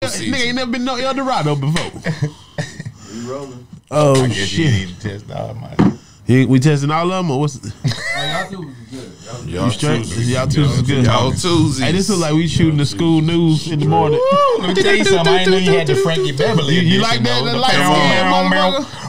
Nigga ain't never been no El Dorado before. We rolling. Oh I guess you shit! need to test all my. We testing all of them, or what's? Y'all two was good. You straight? Y'all two is good. Y'all Tuesdays. Hey, this look like we shooting the school news in the morning. Let me tell you something. I didn't know you had the Frankie Beverly. You like that? That light skin motherfucker?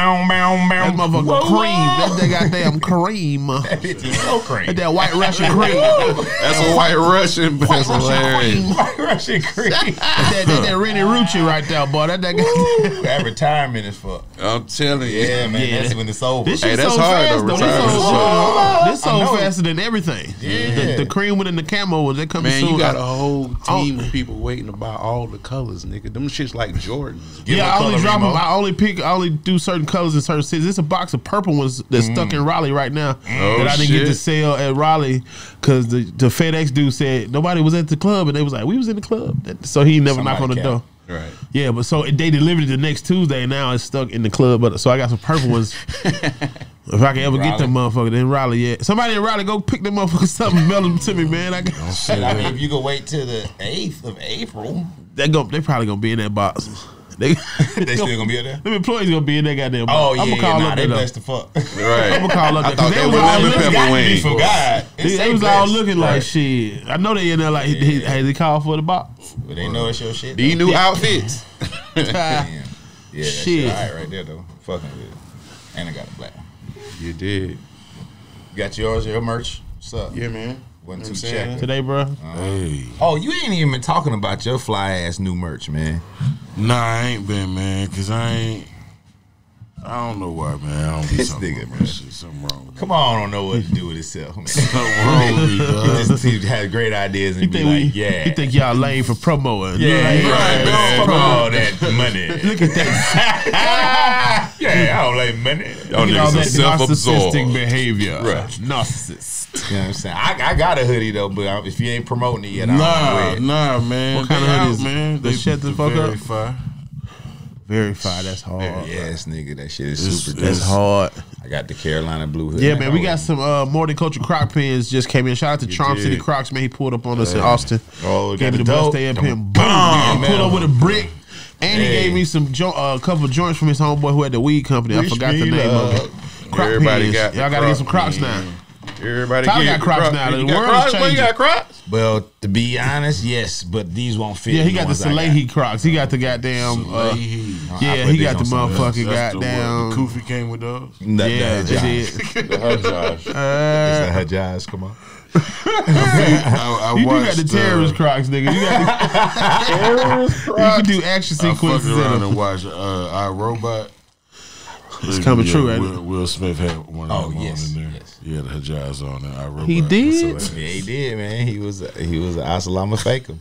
That motherfucker cream. That's that goddamn cream. That bitch is so cream. That white Russian cream. That's a white Russian. That's hilarious. White Russian cream. that Rennie Rucci right there, boy. That That retirement is fuck. I'm telling you. Yeah, man. Yeah. That's when it's over. This Hey, shit that's so hard, fast, though. though. This I know. so faster than everything. Yeah. The cream one and the camo, they coming Man, soon. you got a whole team of people waiting to buy all the colors, nigga. Them shit's like Jordans. Yeah, I only drop them. I only do certain colors in certain cities. There's a box of purple ones that's stuck in Raleigh right now that I didn't get to sell at Raleigh because the FedEx dude said nobody was at the club and they was like, we was in the club. So he never knocked on the door. Right. Yeah, but so they delivered it the next Tuesday and now it's stuck in the club. But so I got some purple ones. If I can ever get them motherfuckers in Raleigh, yeah. Somebody in Raleigh go pick them motherfuckers up and mail them to me, man. I mean, if you could wait till the 8th of April, they probably gonna be in that box. They still gonna be in there. Them employees gonna be in that goddamn box. Oh yeah, I'm gonna call up they there. blessed the fuck. Right. I'm gonna call up I there. thought they were lemon pepper wings. For God, They was all looking like shit. I know they in there like, hey, they called for the box. But they know it's your shit. These new outfits. Damn. Yeah, that Shit. shit all right there though. Fucking with it. And I got a black one. You did. You got yours, your merch. What's up? Yeah, man. Wasn't You know too what I'm saying? checked. Today, bro. Hey. Oh, you ain't even been talking about your fly ass new merch, man. Nah, I ain't been, man, because I don't know why, man. I don't be This talking nigga, about man. shit. Something wrong with me. Come on, don't know what to do with himself, man. Something wrong with me, dog. He had great ideas and He be think like, yeah. he think y'all lame for promo. And yeah, like, right, man. Fuck all that money. Look at that. Yeah, I don't like money. Y'all Look at all niggas that are self-absorbed. narcissistic behavior. Right. Narcissist. You know what I'm saying? I got a hoodie though, but if you ain't promoting it yet, I don't wear it. Nah, man. What kind of They hoodie out, is it? man? The shut the fuck up? verify. Verify. That's hard. Yes, nigga, that shit is It's- super. That's dope. hard. I got the Carolina blue hoodie. Yeah, man, we got some More Than Culture Croc pins just came in. Shout out to Charm did. City Crocs, man. He pulled up on us in Austin. Oh, Gave me the dope. best day up Them pin. Boom. bomb, Pulled man. up with a brick. And he Hey. gave me some couple of joints from his homeboy who had the weed company. I Wish forgot the me name of it. luck. Croc Everybody pins. got the Y'all gotta get some Croc Crocs now. pins. Everybody Tyler get got Crocs now. The You got world's Crocs? Well, you changing. got Crocs? Well, to be honest, yes, but these won't fit. Yeah, he got the ones I Salehi Crocs. He got the goddamn. Salehi. Yeah, I put he these got the on some- motherfucking That's the goddamn. what, the Koofy came with those. Yeah, they did. The Hajjaj. It's the Hajjaz, come on. I You do got watched, the terrorist Crocs, nigga. You got the terrorist Crocs. You can do action I fucked sequences in around them. and watched iRobot. It's coming true, ain't it? Will Smith had one of them yes, on in there. yes. He had a Hajjaz on there. iRobot. He did? Yeah, he did, man. He was an Asalama faker.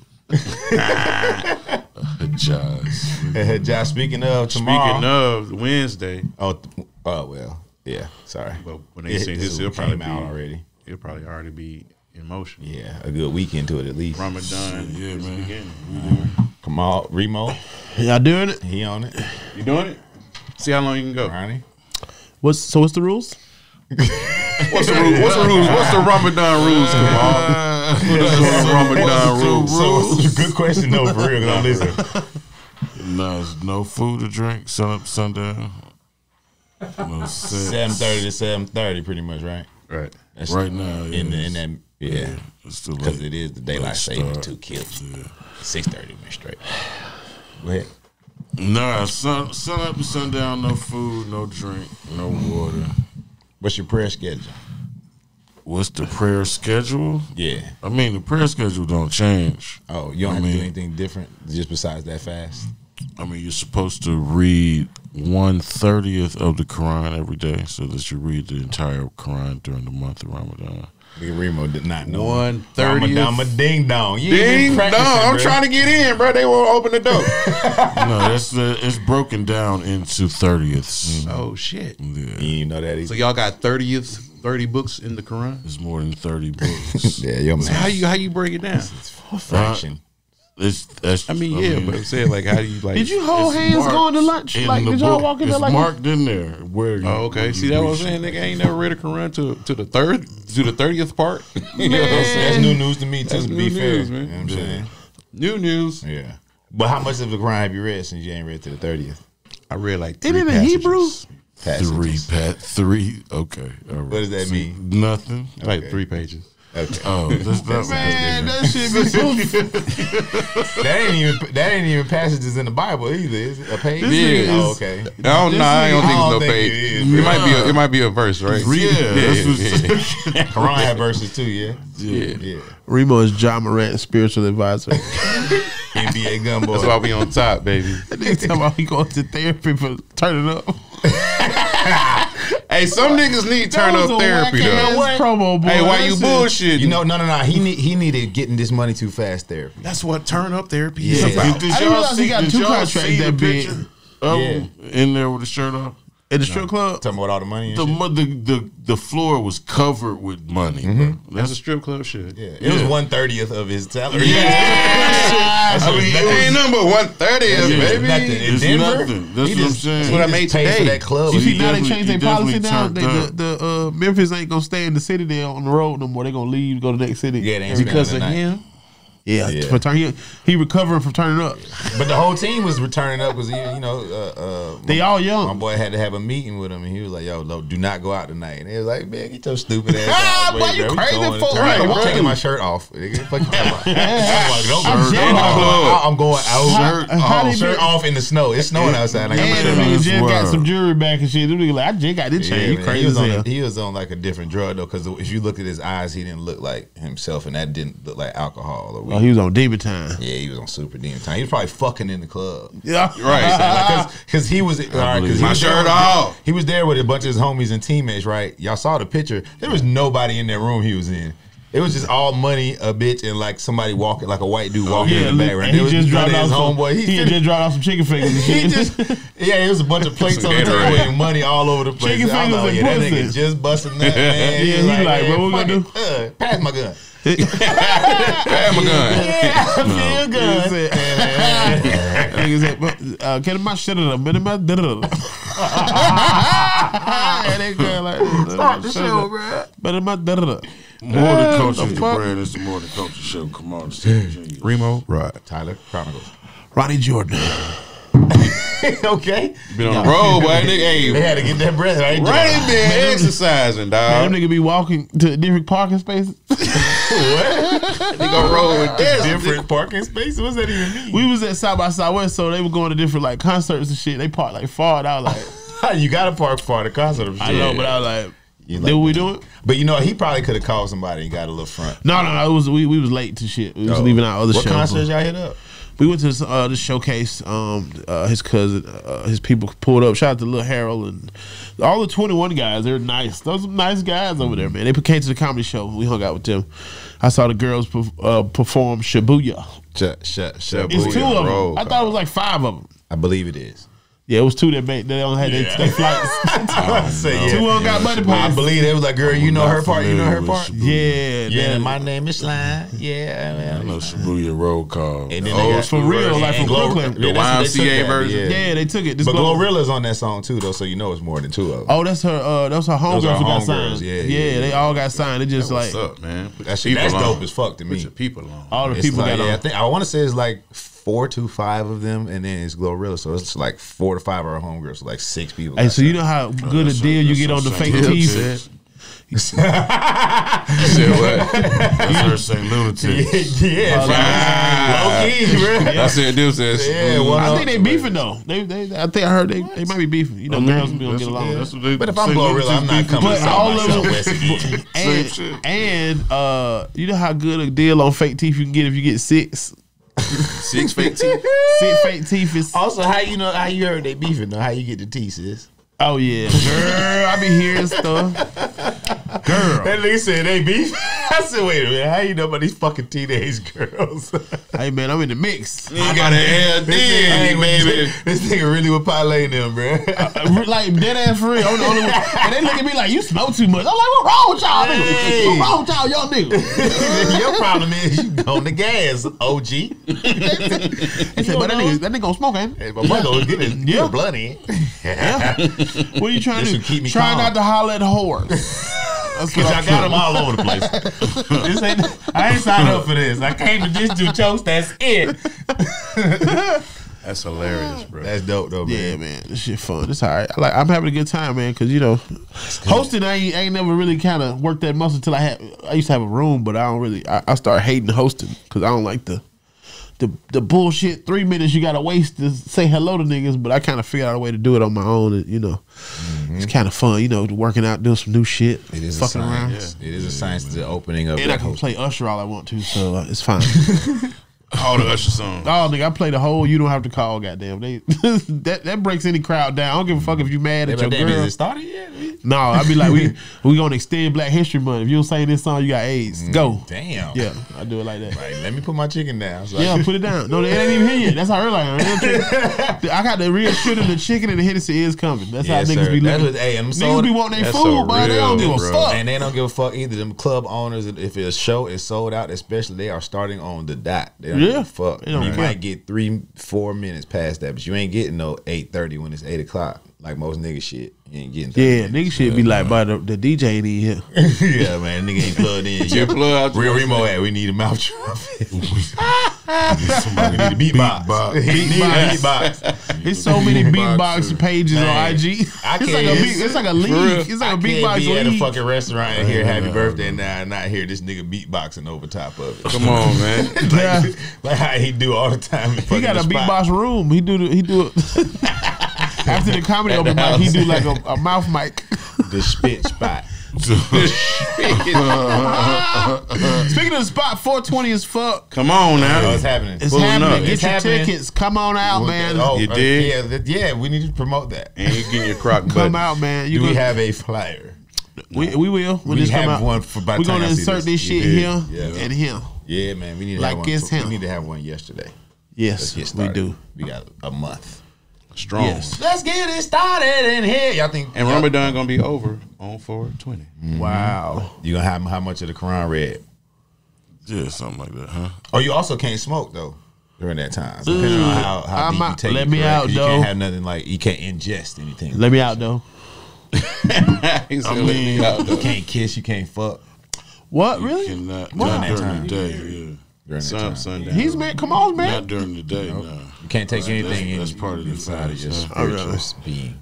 Hajjaz. Hajjaz, speaking of tomorrow. Speaking of Wednesday, Oh, well, yeah. Sorry, but when they see this, it'll came probably out be already. It'll probably already be in motion. Yeah, a good weekend to it at least. Ramadan, Yeah, is man. beginning. Come on, Remo, Y'all doing it? he on it. You doing it? See how long you can go. Ronnie, What's the rules? What's the rules? What's the rules? What's the Ramadan rules, Kamal? What's the Ramadan rules? So it's a good question though, for real. 'Cause I'm listening. No, no food or drink. Sun up, sundown. No sex. 7:30 to 7:30, pretty much, right? Right. That's Right now, in yes. that, yeah, It's too because late. it is the daylight Late saving start. 2 kills. Yeah. 6:30 went straight. Go ahead. Nah, sun up and sundown. No food, no drink, no water. What's your prayer schedule? What's the prayer schedule? Yeah. I mean, the prayer schedule don't change. Oh, you don't I have to do mean- anything different just besides that fast? I mean, you're supposed to read 1/30th of the Quran every day, so that you read the entire Quran during the month of Ramadan. Big Remo did not know. 1/30th. Ramadan, ding dong. You ain't Ding been dong! practicing, I'm bro. trying to get in, bro. They won't open the door. No, that's it's broken down into 30ths. Oh shit! Yeah, You didn't know that So either. y'all got 30 books in the Quran. it's more than 30 books. Yeah, your So man. how you break it down? fraction? I mean, yeah, but I'm saying like, how do you like? Did you hold it's hands marked going to lunch? in Like, the did y'all book. walk in there It's like marked in there where you, Oh, okay. where See you that what I'm reach saying? it. Nigga ain't never read a Quran to the 30th part. You know what I'm saying? That's new news to me too. That's To new be fair, news, man. You know what I'm saying? New news. Yeah. But how much of the Quran have you read since you ain't read to the 30th? I read like Isn't 3 it in passages. Hebrew? Passages. Okay. All right. What does that mean? Nothing. Like 3 pages. Okay. Oh, that's not Man, that shit be so. That ain't even passages in the Bible either. Is it a page? Yeah. Oh, okay. I don't think it's no think page. it is, It might be a verse, right? Quran had verses too, yeah? Yeah. Remo is John Morant, spiritual advisor. NBA Gumbo. That's why we on top, baby. That nigga talking about he going to therapy for turning up. Hey, some niggas need turn up therapy though. Promo, boy. Hey, why That you shit- bullshitting? You know, no. He needed getting this money too fast therapy. that's what turn up therapy Yeah. is about. Did I didn't y'all realize he see? got Did 2 y'all contracts see the that big. picture of him in there with the shirt off? At the strip club? Talking about all the money and The shit. the floor was covered with money. Mm-hmm. Bro. That's a strip club shit. Yeah. It was 1/30th of his salary. I mean, It ain't number 130th, Yeah. baby. Nothing. In It's Denver, nothing. That's he what I'm just- saying. he That's what I just made paid for today. that club. You He see, now they definitely- changed their he policy definitely now. turned The Memphis ain't gonna stay in the city. They on the road no more. They gonna leave, go to the next city. Yeah, they ain't Because of spending the night. him. Yeah, Yeah. for he recovering from turning up. But the whole team was returning up because They all my young. boy had to have a meeting with him, and he was like, "Yo, do not go out tonight." And he was like, "Man, get your stupid ass out." Boy, you crazy for Right, real, I'm bro. taking my shirt off. Nigga, fuck you talking about? I'm jealous. I'm going out. How they Shirt be- off in the snow. It's snowing outside. I got my And shirt the off. nigga just got Wow. some jewelry back and shit. Them nigga like, I just got this chain. Yeah, You man, crazy he was as on hell. he was on like a different drug though, because if you look at his eyes, he didn't look like himself, and that didn't look like alcohol or weed. Oh, he was on demon time. Yeah, he was on super demon time. He was probably fucking in the club. Yeah, Right. Because he was all right. Because My shirt off. He was there with a bunch of his homies and teammates. Right, y'all saw the picture. There was nobody in that room he was in. It was just all money, a bitch, and like somebody walking, like a white dude walking in the background. and he There was just none dropped of off his some. homeboy. He just dropped off some chicken fingers and He shit. just, yeah, it was a bunch of plates Some on the table Gatorade. and money all over the place. Chicken I was fingers like, and yeah, that pussy. nigga just busting that, man. Yeah, he like, bro, what we fuck gonna it. Pass my gun. Have my gun. Yeah, I feel good. Nigga said, get my shit up, man. My Start the show, bro. But my da. More than culture, the brand is the more than culture show. Come on, Steve. Remo, right. Tyler Chronicles. Ronnie Jordan. Okay. Been on the road, boy. Nigga, They hey, had to get that breath right. Ronnie been exercising, Man, them dog. nigga be walking to different parking spaces. What? They gonna roll with this. Different parking spaces? What's that even mean? We was at South by Southwest, so they were going to different like concerts and shit. They parked like far, and I was like, You got to park for the concert. I know, but I was like, You did like- we do it? But you know, he probably could have called somebody and got a little front. No. It was we was late to shit. We was leaving our other What show. concerts y'all hit up? We went to the showcase. His cousin, his people pulled up. Shout out to Lil Harold and all the 21 guys. They're nice. Those are nice guys over there, man. They came to the comedy show. We hung out with them. I saw the girls perform Shibuya. Shut. It's 2 of them. I thought it was like 5 of them. I believe it is. Yeah, it was 2 that made. They only had their flights. I say, 2 of them got money I pass. believe they was like, girl, you know her part. You know her part. Yeah, Yeah, man. my name is Slime. Yeah, I know Shibuya roll call. And then they Oh, got for real, like from Brooklyn. The YMCA version. Yeah, they took it. This But girl- Glorilla's on that song too, though, so you know it's more than 2 of them. Oh, that's her. That's her homegirls Those are who got homegirls, signed. yeah, They all got signed. It just What's like up, man? Put That's your people dope on. as fuck to Put me. your people on. all the It's people like, got on. I want to say it's like 4 to 5 of them, and then it's Glorilla, so it's like 4 to 5 are homegirls, so like 6 people. Hey, got so you signed. know how good a deal you get on the fake teeth? You said what? That's her saying lunatic. yeah, low key, bro. I said this is. Yeah, well, I think they beefing though. I think I heard they might be beefing. You know, girls be gonna get along. That's what they But if I'm say Glorilla, I'm not lunatics coming But to South all by of them- Southwest. And, shit. and you know how good a deal on fake teeth you can get if you get 6. 6 fake teeth. 6 fake teeth is. Also, how you know how you heard they beefing? Though how you get the tea, sis? Oh yeah, girl, I be hearing stuff. Girl, That nigga said they beef. I said, wait a minute, how you know about these fucking teenage girls? hey man, I'm in the mix. You got an LD, baby. This nigga really would parlay them, bro. Like dead ass for real. I'm the only one. And they look at me like you smoke too much. I'm like, what wrong with y'all niggas? Hey. What wrong with y'all young niggas? Your problem is you on the gas, OG. They said, but that nigga gonna smoke, ain't he? Hey, my mother was getting Yeah. blood in. Yeah. What are you trying This to would keep do? me Try calm. not to holler at whores. Because I got them all over the place. I ain't signed up for this. I came to just do jokes. That's it. That's hilarious, bro. That's dope, though, man. Yeah, man, this shit fun. It's all right. I'm having a good time, man. Because hosting, I ain't never really kind of worked that muscle until I used to have a room, but I don't really. I started hating hosting because I don't like the bullshit 3 minutes you gotta waste to say hello to niggas. But I kind of figured out a way to do it on my own. And, it's kind of fun. Working out, doing some new shit. It is fucking a around. science. Yeah. It is a science to the opening of. And I can play Usher all I want to, so it's fine. All the Usher songs. Oh, nigga, I play the whole "You Don't Have to Call." Goddamn, that breaks any crowd down. I don't give a fuck if you mad at your girl. Is it started yet? No, I'd be like, we gonna extend Black History Month. If you don't sing this song, you got AIDS. Go. Damn. Yeah, I do it like that. Right, let me put my chicken down. So Yeah, put it down. No, it ain't even here yet. That's how early I am. I got the real shit in the chicken and the Hennessy is coming. That's how niggas be looking. Niggas be wanting their food, but they don't give a fuck. And they don't give a fuck either. Them club owners, if a show is sold out, especially, they are starting on the dot. They don't give a fuck. You might get 3-4 minutes past that, but you ain't getting no 8:30 when it's 8 o'clock. Like most nigga shit, you ain't getting. Yeah, nigga shit be like, but the DJ ain't in here. Yeah, man, nigga ain't plugged in. Yeah, plug out. Real Remo at. We need a mouth trumpet. We need a beatbox. Beatbox. There's so many beatbox pages on IG. It's like a league. It's like a beatbox league. Be at a fucking restaurant and hear "Happy Birthday" now, and not hear this nigga beatboxing over top of it. Come on, man. Like how he do all the time. He got a beatbox room. He do it. After the comedy open mic, he do like a mouth mic. The spit spot. Speaking of the spot, 420 as fuck. Come on now. What's happening? It's happening. Get your tickets. Come on out, man. You did? Yeah, we need to promote that. And you getting your crock button. Come out, man. Do we have a flyer? We will. When this come out, one for by the we're time gonna insert this shit here and here. Yeah, man. We need to like have one. We need to have one yesterday. Yes, we do. We got a month. Strong. Yes. Let's get it started in here. Y'all think? And Ramadan gonna be over on 420. Mm-hmm. Wow. You gonna have how much of the Quran read? Yeah, something like that, huh? Oh, you also can't smoke though during that time. Depending on how deep you take let it. me out, you though. can't have nothing like you can't ingest anything. Let me out though. You can't kiss. You can't fuck. What really? Cannot During during that the day, yeah. During that time. Sundown. He's man. Come on, man. Not during the day, no. You can't take anything that's part of the inside of your fast, spiritual being.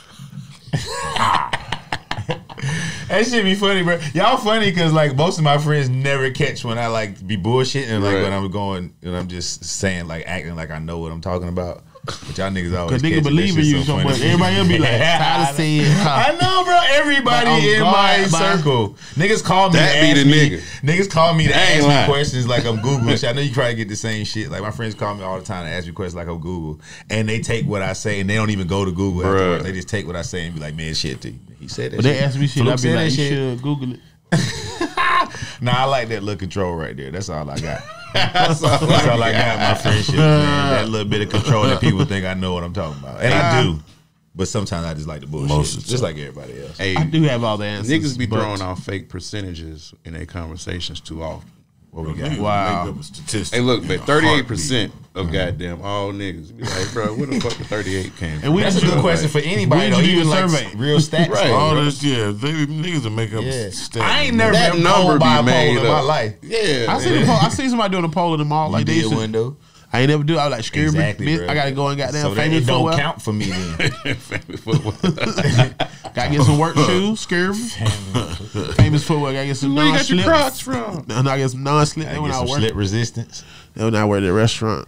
That shit be funny, bro. Y'all funny because like most of my friends never catch when I like be bullshitting and like when I'm going and I'm just saying like acting like I know what I'm talking about. But y'all niggas always because niggas believe in you so much. Everybody else be like, "How to say it?" I know, bro. Everybody in my circle, niggas call me to ask me. Niggas call me to ask me questions like I'm Google. I know you probably get the same shit. Like my friends call me all the time to ask me questions like I'm Google, and they take what I say and they don't even go to Google afterwards. They just take what I say and be like, "Man, shit, he said that." But they ask me shit, I be like, "You should Google it." Nah, I like that little control right there. That's all I got. That's all I got, my friendship, man. That little bit of control that people think I know what I'm talking about. And I do. But sometimes I just like the bullshit. Just like everybody else. Hey, I do have all the answers. Niggas be throwing off fake percentages in their conversations too often. What we got? Wow. Hey, look, but 38% of goddamn all niggas be like, bro, where the fuck the 38 came from? And that's a good question for anybody. Though, even like real stats. Right. All this, niggas will make up stats. I ain't never been polled by a poll in my life. Yeah. I seen somebody doing a poll in the mall. Like they window. I ain't never do. I was like, scare me. Bro. I gotta go and goddamn so famous footwear. Don't count for me then. Famous footwear. Gotta get some work shoes. Scare me. Famous footwear. Gotta get some Where non-slips. you got your Crocs from? No, I get some non-slip. They went out working. Slip resistance. They went out working at the restaurant.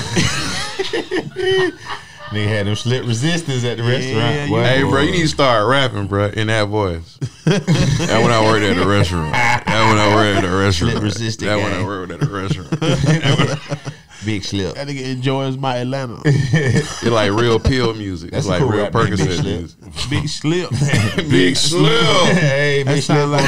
Nigga had them slip resistance at the restaurant. Hey, bro, you need to start rapping, bro, in that voice. That when I worked at the restaurant. That when I worked at the restaurant. Slip resistance. That when I worked at the restaurant. Big slip. That nigga enjoys my Atlanta. It's like real pill music. That's it's like cool real rap, Percocet music. Big slip. Big slip. Hey, big slip like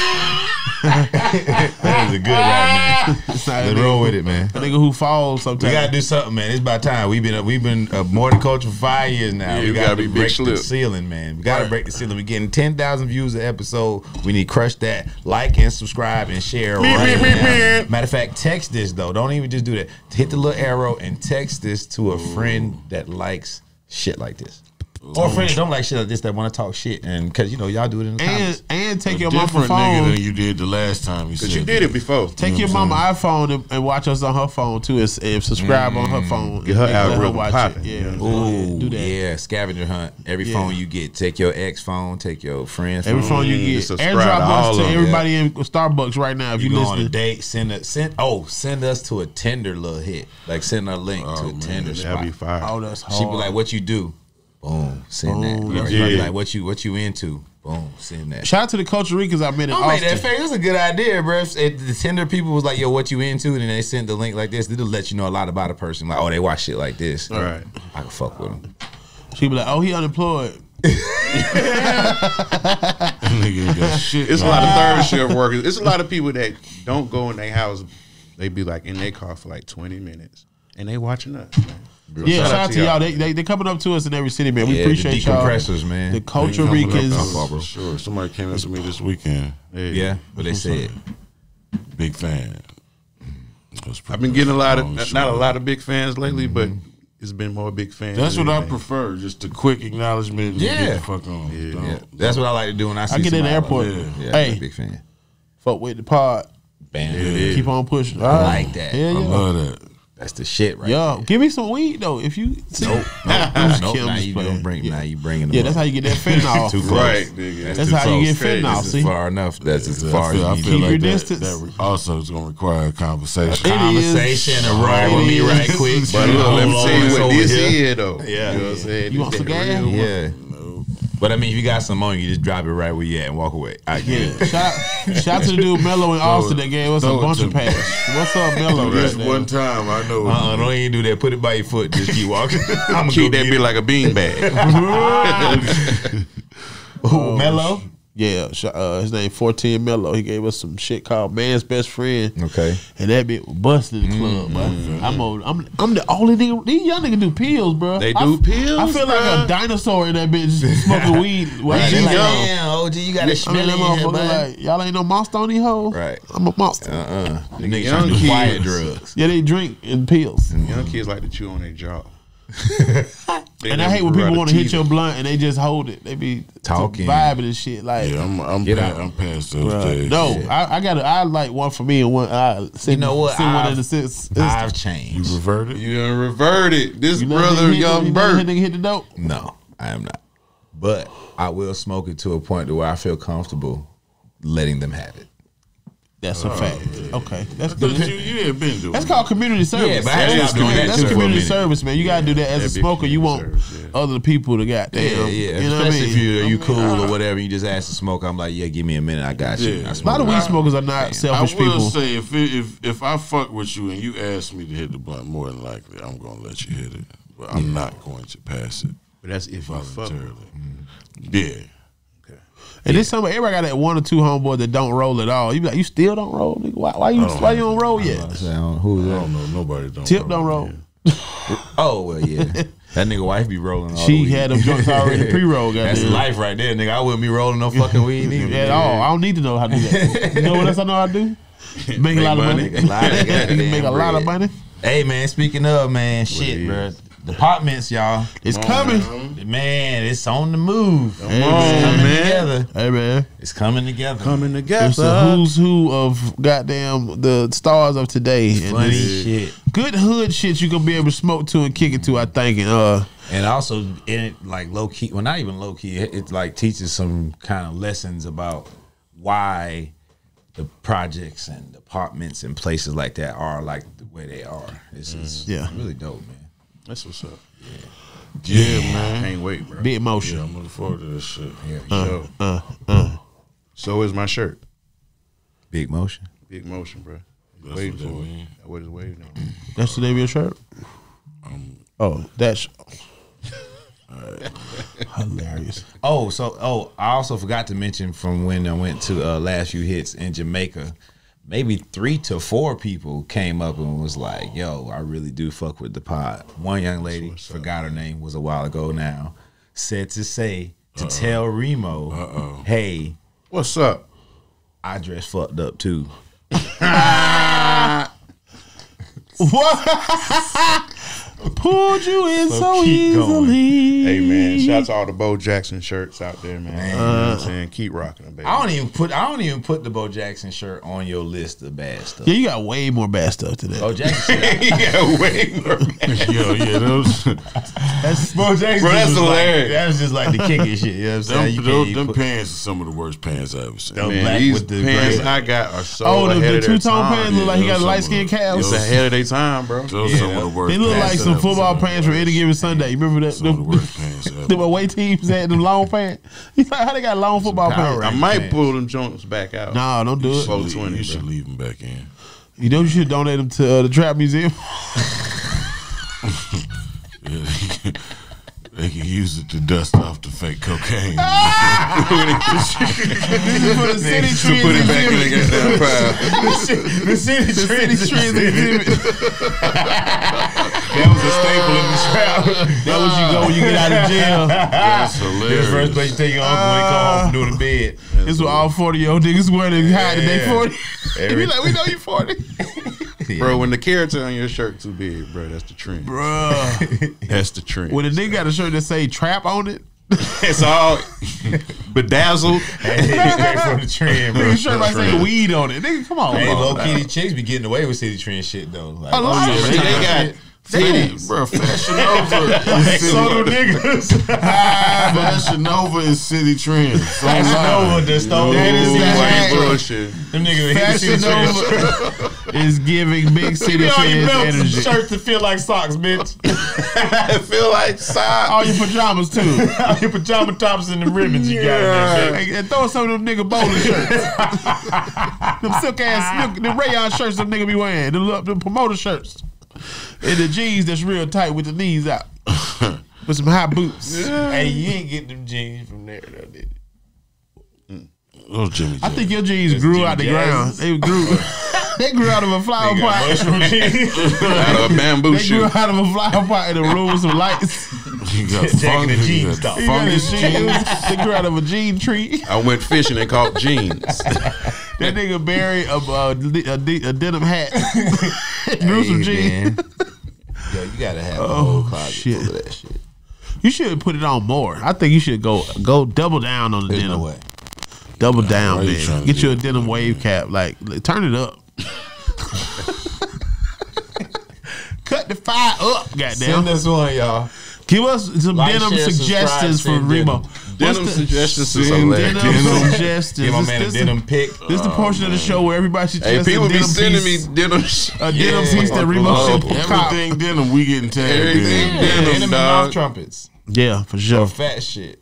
that is a good rap, man. Let's roll with it, man. A nigga who falls sometimes. We gotta do something, man. It's about time. We've been more than culture for 5 years now. Yeah, we gotta be break big the ceiling, man. We gotta break the ceiling. We're getting 10,000 views an episode. We need to crush that. Like and subscribe and share right now. Matter of fact, text this though. Don't even just do that. Hit the little arrow and text this to a friend that likes shit like this. Or friends don't like shit like this that want to talk shit, and because y'all do it in the comments. And take your different mama phone nigga than you did the last time. Because you did it before. Take your mama iPhone and watch us on her phone too, and subscribe on her phone. Get her and algorithm watch popping. it. Yeah, Ooh, do that. yeah, scavenger hunt. Every phone you get, take your ex phone, take your friend's phone. Every phone you get, subscribe airdrop to all us to of them. everybody in Starbucks right now. If you You go on a listen, date, send us to a Tinder little hit. Like send a link to a Tinder spot. That'd be fire. oh, that's hard. She be like, "What you do?" Boom, send that. Boom, Or that's she be right. like, "What you into?" Boom, send that. Shout out to the Costa Ricans I met in Don't make that Austin. face. That's a good idea, bro. If the Tinder people was like, "Yo, what you into?" and then they sent the link like this, it'll let you know a lot about a person. Like, oh, they watch shit like this. Right. I can fuck with them. She be like, "Oh, he unemployed." Nigga ain't got shit. It's a lot of third shift workers. It's a lot of people that don't go in their house. They be like in their car for like 20 minutes, and they watching us. Man. Yeah, shout out to y'all. They coming up to us in every city, man. We Yeah, appreciate the y'all. decompressors, man. The Costa Coming up, Ricans. for sure. Somebody came up to me this weekend. Yeah, but they said Big fan. I've been getting a lot of Oh, not sure. a lot of big fans lately, but it's been more big fans. That's than what I anything. prefer. Just a quick acknowledgement. And Yeah. get the fuck on. Don't- yeah. That's what I like to do when I see. I get in the somebody airport. like that. Yeah, Hey. I'm a big fan. Fuck with the pod. Bam. Keep on pushing. I like that. Yeah, I yeah. love that. That's the shit, right? Yo, give me some weed though. If you Nope. I'm just Nope. kidding, Now I'm just you playing. don't bring. Now you bringing them. Yeah, that's how you get that fentanyl. Too close. Right, nigga. That's too how you get close. fentanyl. This See, is far enough. That's as far I feel as you Keep like your that, distance. that also is going to require a conversation. conversation and roll with me right quick. But look, let me Hold tell you on, what over this here. is, though. Yeah. You know what I'm saying? You want This some that gas? real Yeah. But I mean, if you got some money, you just drop it right where you at and walk away. I get it. Shout out to the dude Mello in Austin that gave us a throw it bunch to of me. pass. What's up, Mello? Just Goddamn. one time, I know. Don't even do that. Put it by your foot. Just keep walking. I'm gonna Keep go that get bit like a beanbag. Who, Mello? Yeah, his name 14 Mello. He gave us some shit called Man's Best Friend. Okay. And that bit was busted in the club, bro. I'm the only nigga. These young niggas do pills, bro. They do pills, I feel like bruh. a dinosaur in that bitch smoking weed. Right, They they like, young. damn, OG, you got I to mean, smell that it in here, motherfucker man. like, y'all ain't no monster on these hoes. Right. I'm a monster. The niggas young trying to do kids. quiet drugs. Yeah, they drink and pills. Young kids like to chew on their jaw. And I hate when people want to hit your blunt and they just hold it. They be Talking. vibing and shit. Like, Yeah, I'm Get out. past those bruh, days. no, I like one for me and one. You know what? Send one in I've the six. I've You changed. reverted? You done reverted. This You let brother, nigga hit young the- you let Bert. nigga hit the dope. No, I am not. But I will smoke it to a point to where I feel comfortable letting them have it. That's a fact. Okay, that's But good. you ain't been doing That's called community service. Yeah, but I had to stop doing that That's too for a community minute. service, man. You gotta do that as a That'd be smoker. You want community service, other people to goddamn. Yeah. You know Especially what I mean? if you cool or whatever, you just ask to smoke. I'm like, yeah, give me a minute. I got you. Yeah. I A smoke lot of it. weed smokers are not I selfish will people. say if I fuck with you and you ask me to hit the blunt, more than likely I'm gonna let you hit it, but I'm not going to pass it But that's if you fuck. voluntarily. Yeah, And then everybody got that one or two homeboys that don't roll at all. You be like, you still don't roll, nigga. Why you don't roll yet? Who's I that? don't know nobody don't. Tip don't roll. Oh, well, yeah. That nigga wife be rolling all the She weed. had them joints already pre-rolled. That's goddamn. life right there, nigga. I wouldn't be rolling no fucking weed either. At all. I don't need to know how to do that. You know what else I know how to do? Make a lot of money. A lot of goddamn Make a lot of bread. money. Hey, man, speaking of, man, shit, bro. Departments, y'all. It's coming. Man, it's on the move. Hey, It's man. coming man. together. Hey, man. It's coming together. Coming It's together. the who's who of goddamn the stars of today. And Funny this shit. good hood shit you gonna be able to smoke to and kick it to, I think. And And also, in it, like low key, well, not even low key, it like teaches some kind of lessons about why the projects and apartments and places like that are like the way they are. This is Yeah. really dope, man. That's what's up. Yeah, man. Can't wait, bro. big motion. Yeah, I'm looking forward to this shit. Yeah, So is my shirt. big motion. Big motion, bro. That's Waiting what that for it. mean. What is waiting on? That's the name of your shirt? Oh, that's hilarious. I also forgot to mention from when I went to last few hits in Jamaica, maybe 3 to 4 people came up and was like, yo, I really do fuck with the pod. One young lady, forgot her name, was a while ago now, said to tell Remo, hey, What's up? I dress fucked up too. What? Pulled you in so keep going. easily. Hey man, Shout out to all the Bo Jackson shirts out there, man. You know what I'm saying? Keep rocking them, baby. I don't even put the Bo Jackson shirt on your list of bad stuff. Yeah, you got way more bad stuff today. Bo Jackson shit. Yeah, way more. That's Bo Jackson. Bro, that's was hilarious. That was just like the kicky shit. You know what I'm saying? Them pants are some of the worst pants I've ever seen. Man, these pants I got are so the ahead of their two-tone time. pants look like he got those light skin calves. It's ahead of their time, bro. Those are some of the worst. They look pants like I've some ever football seen. pants from Any Given Sunday. You remember that? Some of the worst pants ever. Them away teams had them long pants. He's like, how they got long football pants? I might pull them joints back out. No, don't do it. 420, You should bro. leave them back in. You know you should donate them to the Trap Museum. They can use it to dust off the fake cocaine. For the city trees Put it back in the exhibit. goddamn pile. The city City trees exhibit. That was a staple in the trap. That was you go when you get out of jail. That's That's the hilarious. first place you take your uncle when he come home from doing the bed. This what all 40-year-old niggas wear to hide that they 40. They be like, we know you 40. Bro, when the character on your shirt too big, bro, that's the trend. Bruh. That's the trend. When a nigga got a shirt that say trap on it, It's all bedazzled. Straight from the trend, bro. nigga shirt might say weed on it. Nigga, come on. Hey, bro. low kitty chicks be getting away with city trend shit though. Like, A lot of They shit. got Bro, Fashion Nova. so do niggas. Fashion Nova is City Trends. Fashion Nova just stole That is that that shit, bro. bullshit. Them niggas hit the Fashion city trend. Nova is giving big city You know you trends built some energy. shirts that feel like socks, bitch. I feel like side. All your pajamas too. All your pajama tops and the ribbons you got in there, bitch. And throw some of them nigga bowling shirts. Them silk ass, them rayon shirts them nigga be wearing. Them promoter shirts. And the jeans that's real tight with the knees out. With some high boots. Hey, you ain't getting them jeans from there, though, did you? Those Jimmy I Jams. think your jeans Just grew Jimmy out the Jazz. ground. They grew. They grew out of a flower They got pot. mushroom jeans. Out of a bamboo They grew shoot. out of a flower pot in a room with some lights. You got Jack and the fungus, jeans you stop. got You got fungus the jeans. jeans. They grew out of a jean tree. I went fishing and caught jeans. That nigga buried a denim hat. Grew some jeans. Yo, you gotta have a whole closet shit. full of that shit. You should put it on more. I think you should go double down on the There's denim. no way. Double why down, you man. trying to Get do you a that? denim wave cap. Like turn it up. Cut the fire up, goddamn. Send us one, y'all. Give us some Like, denim share, suggestions subscribe, for send Remo. denim. Denim What's the- suggestions is Send hilarious. Denim suggestions. Give my This- man a this denim pick. This is the portion of the show where everybody Hey, suggests people a be denim sending piece. me denim shit. A denim Yeah. piece that Remo Oh, should cop. everything denim, we getting tagged Everything in. denim. Denim and dog. mouth trumpets. Yeah, for Or sure. fat shit.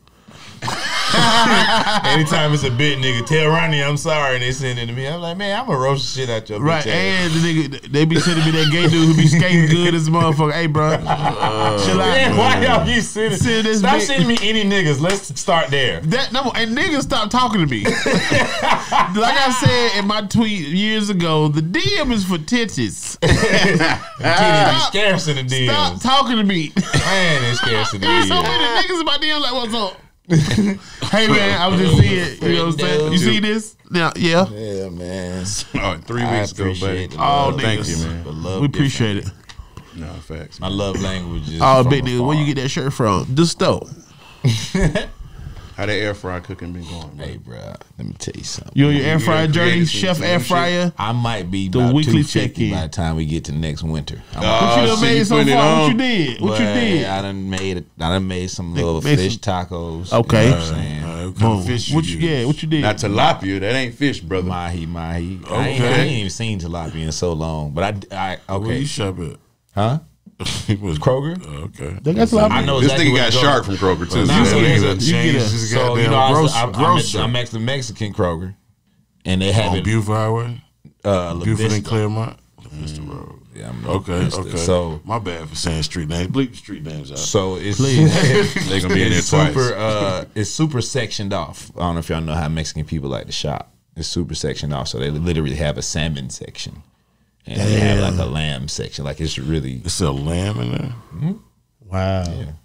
Anytime it's a big nigga, tell Ronnie I'm sorry, and they send it to me. I'm like, man, I'm gonna roast the shit out your Right, bitch ass. and the nigga, they be sending me that gay dude who be skating good as a motherfucker. Hey, bro, chill out. Man, why y'all keep sending? Send this Stop big- sending me any niggas. Let's start there. That no, and niggas stop talking to me. Like I said in my tweet years ago, the DM is for titties. Kitty be scarce in the Stop DMs. talking to me. Man, it's scarce in the There's so DMs. many niggas in my DM like, what's up? Hey man, I was just seeing, you know what I'm saying? You see this? Now, yeah. Yeah, man. Oh, 3 I weeks ago, buddy. appreciate it. Oh, Thank niggas. you, man. But love We appreciate it. No, facts. My love language is Oh, from big nigga, where you get that shirt from? The store. How that air fry cooking been going, man? Hey, bro, let me tell you something. You on your air fryer created journey? some Chef same air shit. fryer? I might be The about weekly 250 check-in. by the time we get to next winter. What you done see, made you so putting it far? What on. you did? What you But did? I done made some little made fish some- tacos. Okay. You know what I'm saying? What kind of Boom. fish What you you, yeah, use? what you did? Not tilapia. That ain't fish, brother. Mahi. I ain't Okay. even seen tilapia in so long. But I Where okay. you shop at? Huh? It was Kroger? Okay. They got tilapia. I know This exactly nigga where got to go. shark from Kroger, too. Nah, So so that there's nigga- a- Change get his So you goddamn know, grocery. I'm at the Mexican Kroger, and they have On it. Buford Highway? La Buford and Vista. Claremont? La Vista Road. Yeah, I'm Okay, Vista. okay. So my bad for saying street names. Bleep the street names out. so it's They gonna be in there it's twice. super it's super sectioned off. I don't know if y'all know how Mexican people like to shop. It's super sectioned off. So they literally have a salmon section. And they have like a lamb section. Like it's really It's a lamb in there. Wow.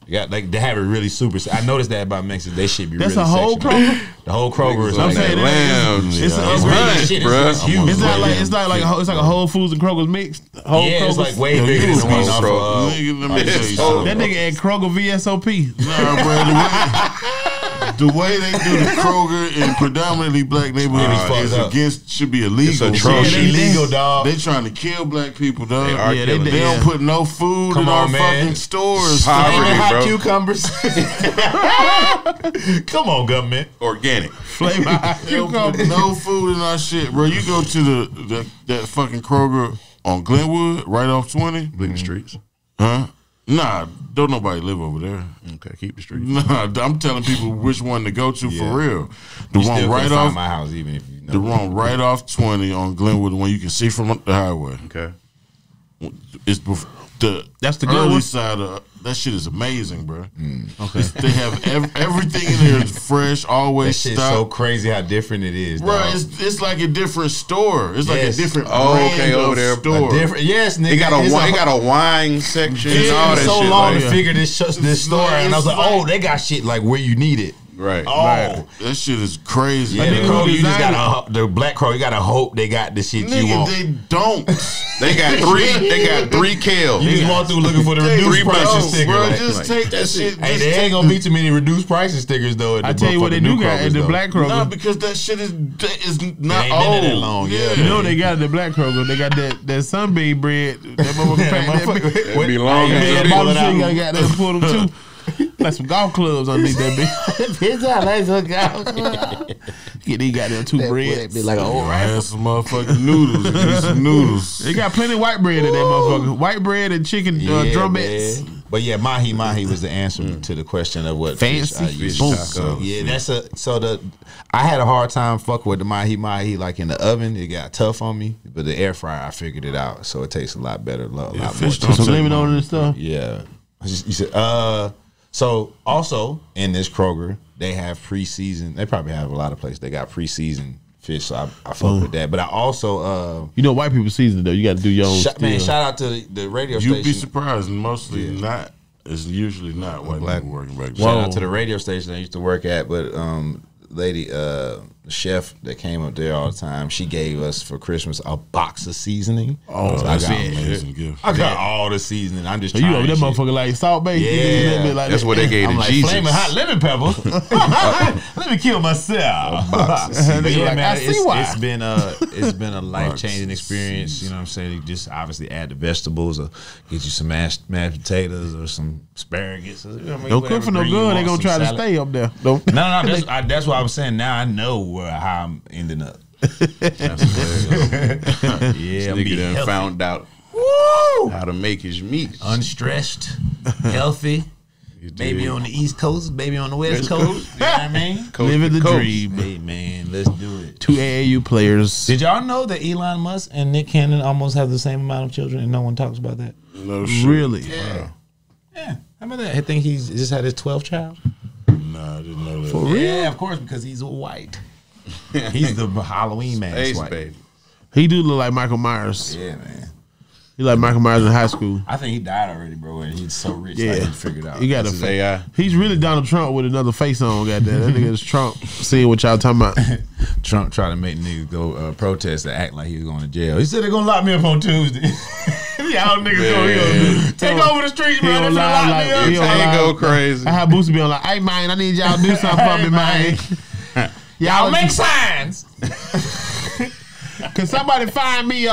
Yeah, like they have it really super. I noticed that about Mexicans. They should be. That's really a whole sectional. Kroger. The whole Kroger is I'm like saying that. Lamb. It's huge. It's not like it's like a Whole Foods and Kroger's mixed. Whole Yeah, it's Kroger's- like way bigger than the one off of. Nigga, let me tell you something. That nigga at Kroger VSOP. Nah, bro. The way they do the Kroger in predominantly black neighborhoods fucked is up. against, should be illegal. It's atrocious. Yeah, Illegal, dog. They trying to kill black people, dog. They are Yeah, killing they- They it. don't put no food Come in our on, man. fucking stores. Poverty, Ain't it hot bro. cucumbers? Come on, government. Organic. Flavor hot They don't cucumber. put no food in our shit, bro. You go to that fucking Kroger on Glenwood, right off 20. Bleeding streets. Huh? Nah, don't nobody live over there. Okay, keep the streets. Nah, I'm telling people which one to go to for real. The You one still right can't find off, my house, even if you know. the one right off 20 on Glenwood, the one you can see from the highway. Okay. It's That's the good early one? side of that shit is amazing, bro. Okay, they have everything in there is fresh, That always shit's so stocked. crazy how different it is, Bro, dog. it's like a different store. It's like a Yes. different Oh, brand okay, of over there. store. Different, yes, nigga. It got a It's wine. It got a wine section and all It that took so shit. long like- to figure this store out, and I was like, It's oh, like- they got shit like where you need it. Right. Oh, That shit is crazy. yeah, nigga the who Kroger, you just designed gotta the black Kroger. You gotta hope they got the shit you Nigga, want. they don't. They got three kales. You just walk through looking for the reduced three prices bucks, sticker. Bro, like- just take that shit. Hey, just there take ain't gonna be too many reduced prices stickers though. At I the tell you what they motherfucking do new got at Krogers, the though. Black Kroger. No, because that shit is not ain't old. been there that long, yeah. You know they got at the Black Kroger. They got that sunbeam bread. That motherfucker pack that bitch. It'd be long Hey, as man, a That bitch. bottle pull it shit, you out. gotta pull them too. Like some golf clubs underneath that bitch. Get these goddamn two breads. Be like a old I had some motherfucking noodles. Give me some noodles. They got plenty of white bread in that motherfucker. White bread and chicken drumettes. man. But yeah, mahi was the answer to the question of what Fancy fish I use. Boom. So, yeah, I had a hard time fucking with the mahi like in the oven. It got tough on me, but the air fryer I figured it out, so it tastes a lot better, a lot more. fish Put some Take lemon on it and stuff. Yeah. You said, so also in this Kroger, they have pre-seasoned. They probably have a lot of places. They got pre-seasoned fish, so I fuck with that. But I also, You know white people season though. You got to do your own. shout still. out to the radio You'd be station. surprised. Mostly not. It's usually not white Black- people working back there. Shout out to the radio station I used to work at, but lady, the chef that came up there all the time, she gave us for Christmas a box of seasoning. Oh, So that's I an got, amazing gift. I got all the seasoning. I'm just So you trying know that shit. motherfucker like Salt Bay. Yeah. Like That's that. what they gave I'm to like Jesus. flaming hot lemon pepper. Let me kill myself. But Nigga yeah, like, man, I see why. it's been a life changing experience. You know what I'm saying? You just obviously add the vegetables, or get you some mashed potatoes or some asparagus. Or, you know, Don't cook for no good. They gonna try to stay up there. Don't. No, that's what I was saying. Now I know how I'm ending up. Yeah, I'm Nigga being done healthy. found out how to make his meat. Unstressed, healthy. You Maybe dig? on the East Coast, maybe on the West West Coast. Coast. You know what I mean? Coast Living to the coast. dream. Hey man, let's do it. Two AAU players. Did y'all know that Elon Musk and Nick Cannon almost have the same amount of children, and no one talks about that? No shit. Really? Yeah, how about that? I think he's just had his 12th child. Nah, I didn't know that. For real? Yeah, of course, because he's white. He's the Halloween man. Ace, white. baby. He do look like Michael Myers. Yeah, man. He like Michael Myers in high school. I think he died already, bro. And he's so rich, Yeah. like he figured out. He got a This is AI. He's really Donald Trump with another face on. Goddamn, that nigga is Trump. Seeing what y'all talking about. Trump tried to make niggas go protest and act like he was going to jail. He said they're gonna lock me up on Tuesday. Y'all niggas go, take over the streets, He man. They're don't finna lie lock like- me up. he don't Ain't lie. go crazy. I had Boosie be on like, hey man, I need y'all to do something for me, man. Y'all make signs. Can somebody find me a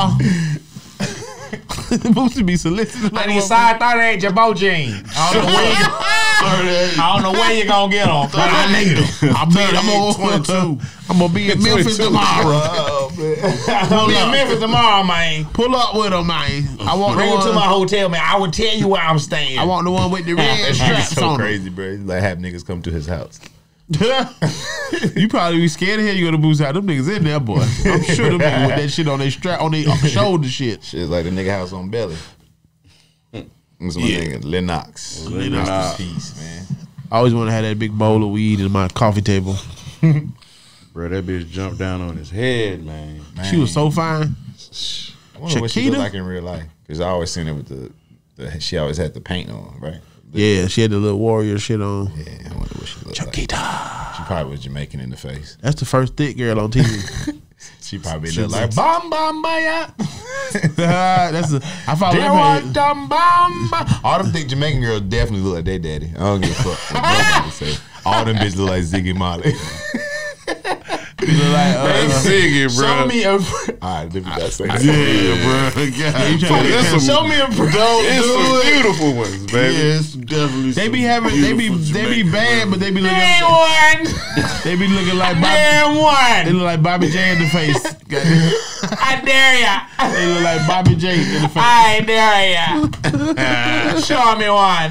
Boosie be solicited. I need size 38 Jabot jeans. I don't know where you're gonna get them, but I need them. I'm gonna be in Memphis tomorrow. I'm gonna be in Memphis tomorrow, man. Pull up with them, man. I want Bring the them to my one. hotel, man. I will tell you where I'm staying. I want the one with the red That straps nigga's so on. crazy, bro. He's like have niggas come to his house. You probably be scared of hell you go to Boosie house. Them niggas in there, boy. I'm sure them niggas with that shit on their strap, on their shoulder shit. Shit's like the nigga house on Belly. That's my nigga, Lennox. Lennox. Peace, man. I always want to have that big bowl of weed in my coffee table. Bro, that bitch jumped down on his head, man. She was so fine. I wonder what she look Chiquita? like in real life. Because I always seen her with the she always had the paint on, right? Yeah, she had the little warrior shit on. Yeah, I wonder what she looked Chiquita. like. She probably was Jamaican in the face. That's the first thick girl on TV. She probably looked like Bam Bam Baya. That's I follow that. All them thick Jamaican girls definitely look like their daddy. I don't give a fuck what nobody say. All them bitches look like Ziggy Marley. You look like Ziggy, bro. Show me a. All right, let me not say that. Yeah, bro. Show me a. It's some beautiful ones, baby. Yeah, it's definitely. They be having, they be bad, but they be looking. They be looking like Bobby. They look like Bobby J in the face. I dare ya. They look like Bobby J in the face. I dare ya. Show me one.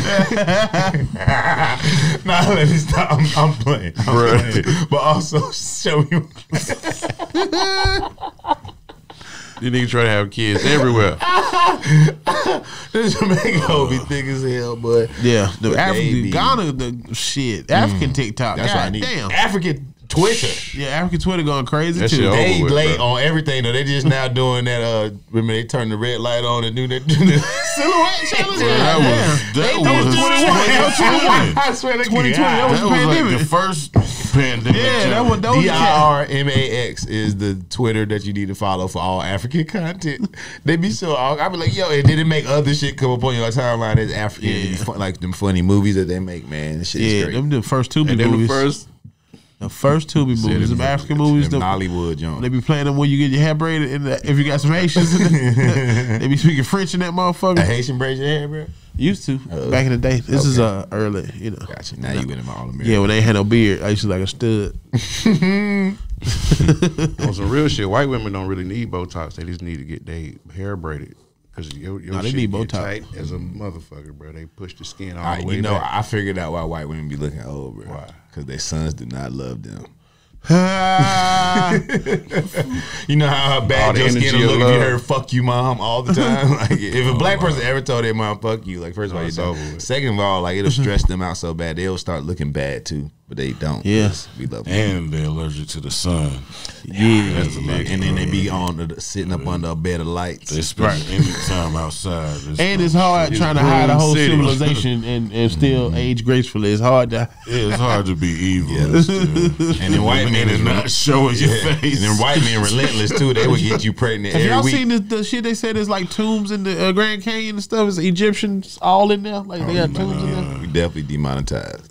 Nah, let me stop. I'm playing. I'm playing. But also show me one. You niggas try to have kids everywhere. This Jamaican hoe be thick as hell, but Yeah, the But African they Ghana, the shit, African TikTok. that's what I need. Damn. African Twitter. Yeah, African Twitter going crazy That too. shit over They with, late bro. on everything though. They just now doing that. Remember they turned the red light on and do that silhouette challenge. That was 21. I swear to 2020. God. That was That was like pandemic. the first pandemic. Yeah, that was DIRMAX is the Twitter that you need to follow for all African content. They be so I be like, yo, and then it make other shit come up on your timeline that's African, Yeah. like them funny movies that they make. Man, this shit is Yeah, great. them the first Tubi And then movies. the first The first Tubi movies, them African movies. Them Them, Hollywood Jones. they be playing them when you get your hair braided, and if you got some Haitians, in there, they be speaking French in that A motherfucker. Haitian braid your hair, bro. Used to back in the day. This is early, you know. Gotcha. Now you with him all American. Yeah, when they ain't had no beard, I used to like a stud. on some real shit, white women don't really need Botox. They just need to get their hair braided. Because your Nah, they shit need get Botox. tight as a motherfucker, bro. They push the skin all the way You know, back. I figured out why white women be looking old, bro. Why? Because their sons do not love them. Ah, You know how All bad the your skin energy will of look if you love. heard "fuck you, mom" all the time. Like if a black person ever told their mom "fuck you," like first of all, it's you over don't. with. Second of all, like it'll stress them out so bad they'll start looking bad too, but they don't. Yeah. 'cause we love them. And they're allergic to the sun. yeah. That's the big And then they be on sitting up under a bed of lights. They spend any time outside. And it's hard trying to hide a whole City. civilization and still age gracefully. It's hard to. It's hard to be evil. Yeah. still. And then white men and not showing your face. And then white men relentless too. They would get you pregnant Have every y'all week. seen the shit they said there's like tombs in the Grand Canyon and stuff? Is Egyptians all in there? Like they got tombs in there? We definitely demonetized.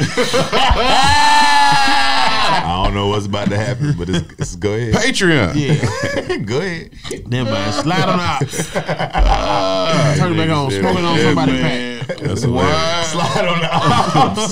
I don't know what's about to happen, but it's go ahead. Patreon. Yeah. Go ahead. Never mind. Slide on out. Turn it back on. Smoking on somebody's pack. That's Why? Slide on the arms.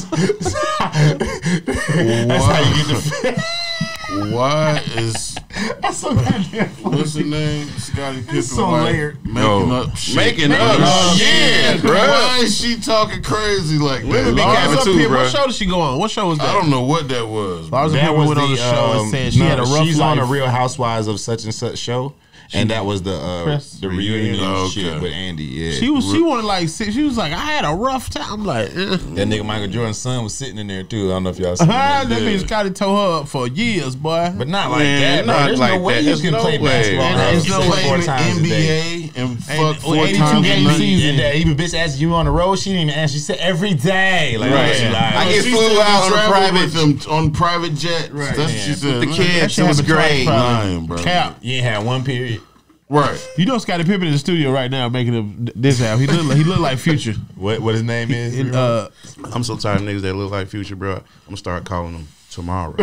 That's how you get the. Why is That's so goddamn funny. what's the name? Scottie Pippen. so wife layered. Making up shit. Making up shit, bro. Why is she talking crazy like Women be that? capping What's up too, here? bro. What show did she go on? What show was that? I don't know what that was. Bars and That People was went on the show and said she had a rough She's life. on the Real Housewives of such and such show, and that was the Press reunion reunion. shit Okay. with Andy. Yeah, She wanted like she was like, I had a rough time. I'm like, that nigga Michael Jordan's son was sitting in there too. I don't know if y'all seen that that. mean Scotty tore her up for years, boy. But not like Man, that, bro. not There's like no way that. you There's can no play way. basketball. And bro. there's You no play way four in the times a day. NBA and fuck 4 82 times a game night. season. And that even bitch asked you on the road, she didn't even answer. She said every day. Like, Right. she lied. I get She flew said out she on a traveled private. with them on private jet. That's what she said. the Man, kids. That shit It was happened twice, great. probably. lying, bro. Cap. You ain't had one period. Right. You know Scottie Pippen in the studio right now making this album. He look like Future. What his name is? And, I'm so tired of niggas that look like Future, bro. I'm gonna start calling them tomorrow.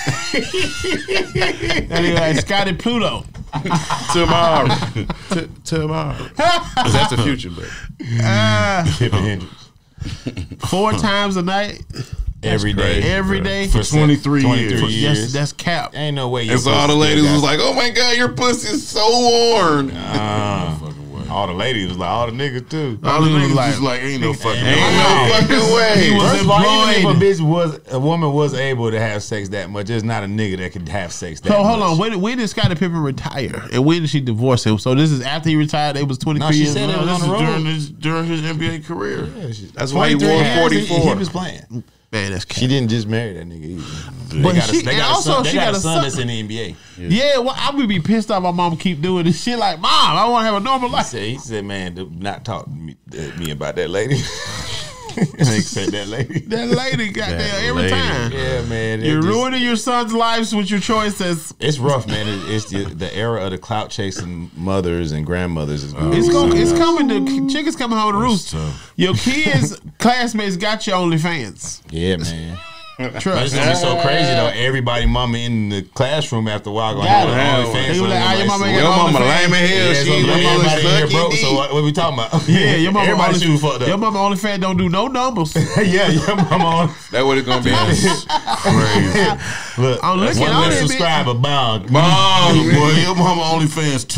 and he like Scotty Pluto. tomorrow. Tomorrow. 'Cause that's the future, bro. Pippen Hendrix. 4 times a night. Every day. Every day. For 23 years. That's cap. Ain't no way. And so all the ladies was like, "Oh my god, your pussy is so worn." all the ladies was like, all the niggas too. All the niggas like- just like, ain't no fucking Ain't way. No fucking way. was First of all, even employed. if a woman was able to have sex that much, there's not a nigga that could have sex that So much. hold on, when did Scottie Pippen retire, and when did she divorce him? So this is after he retired. They was 23 No, she years said old. it was This on the road. is during his NBA career. That's why he 23 wore years, 44. He was playing. Man, that's She cap. didn't just marry that nigga either. But They got she- a, they and got also a son, they she got got a a son son. that's in the NBA. Yeah, well, I would be pissed off. My mom keep doing this shit. Like, Mom, I want to have a normal life. He said, man, do not talk to me about that lady. Said that lady. That lady, goddamn, every time. Yeah, man. You're ruining your son's lives with your choices. It's rough, man. It's the era of the clout chasing mothers and grandmothers is good. It's coming. The chickens coming home to roost. Your kids, classmates got your OnlyFans. Yeah, man. Trust. It's gonna be so crazy though. Everybody, mama in the classroom after a while gonna Got have it. OnlyFans. They So be like, everybody your mama see- ain't Your got mama OnlyFans. lame as hell. Yeah, She so ain't everybody in here suck broke. it So deep. what we talking about? Yeah, your mama Everybody only, shoot fucked up. Your mama OnlyFans don't do no numbers. Yeah, your mama on. That what it's gonna be. Crazy. Look, I'm looking one on less it, bitch. subscriber bound. Mom, boy, your mama OnlyFans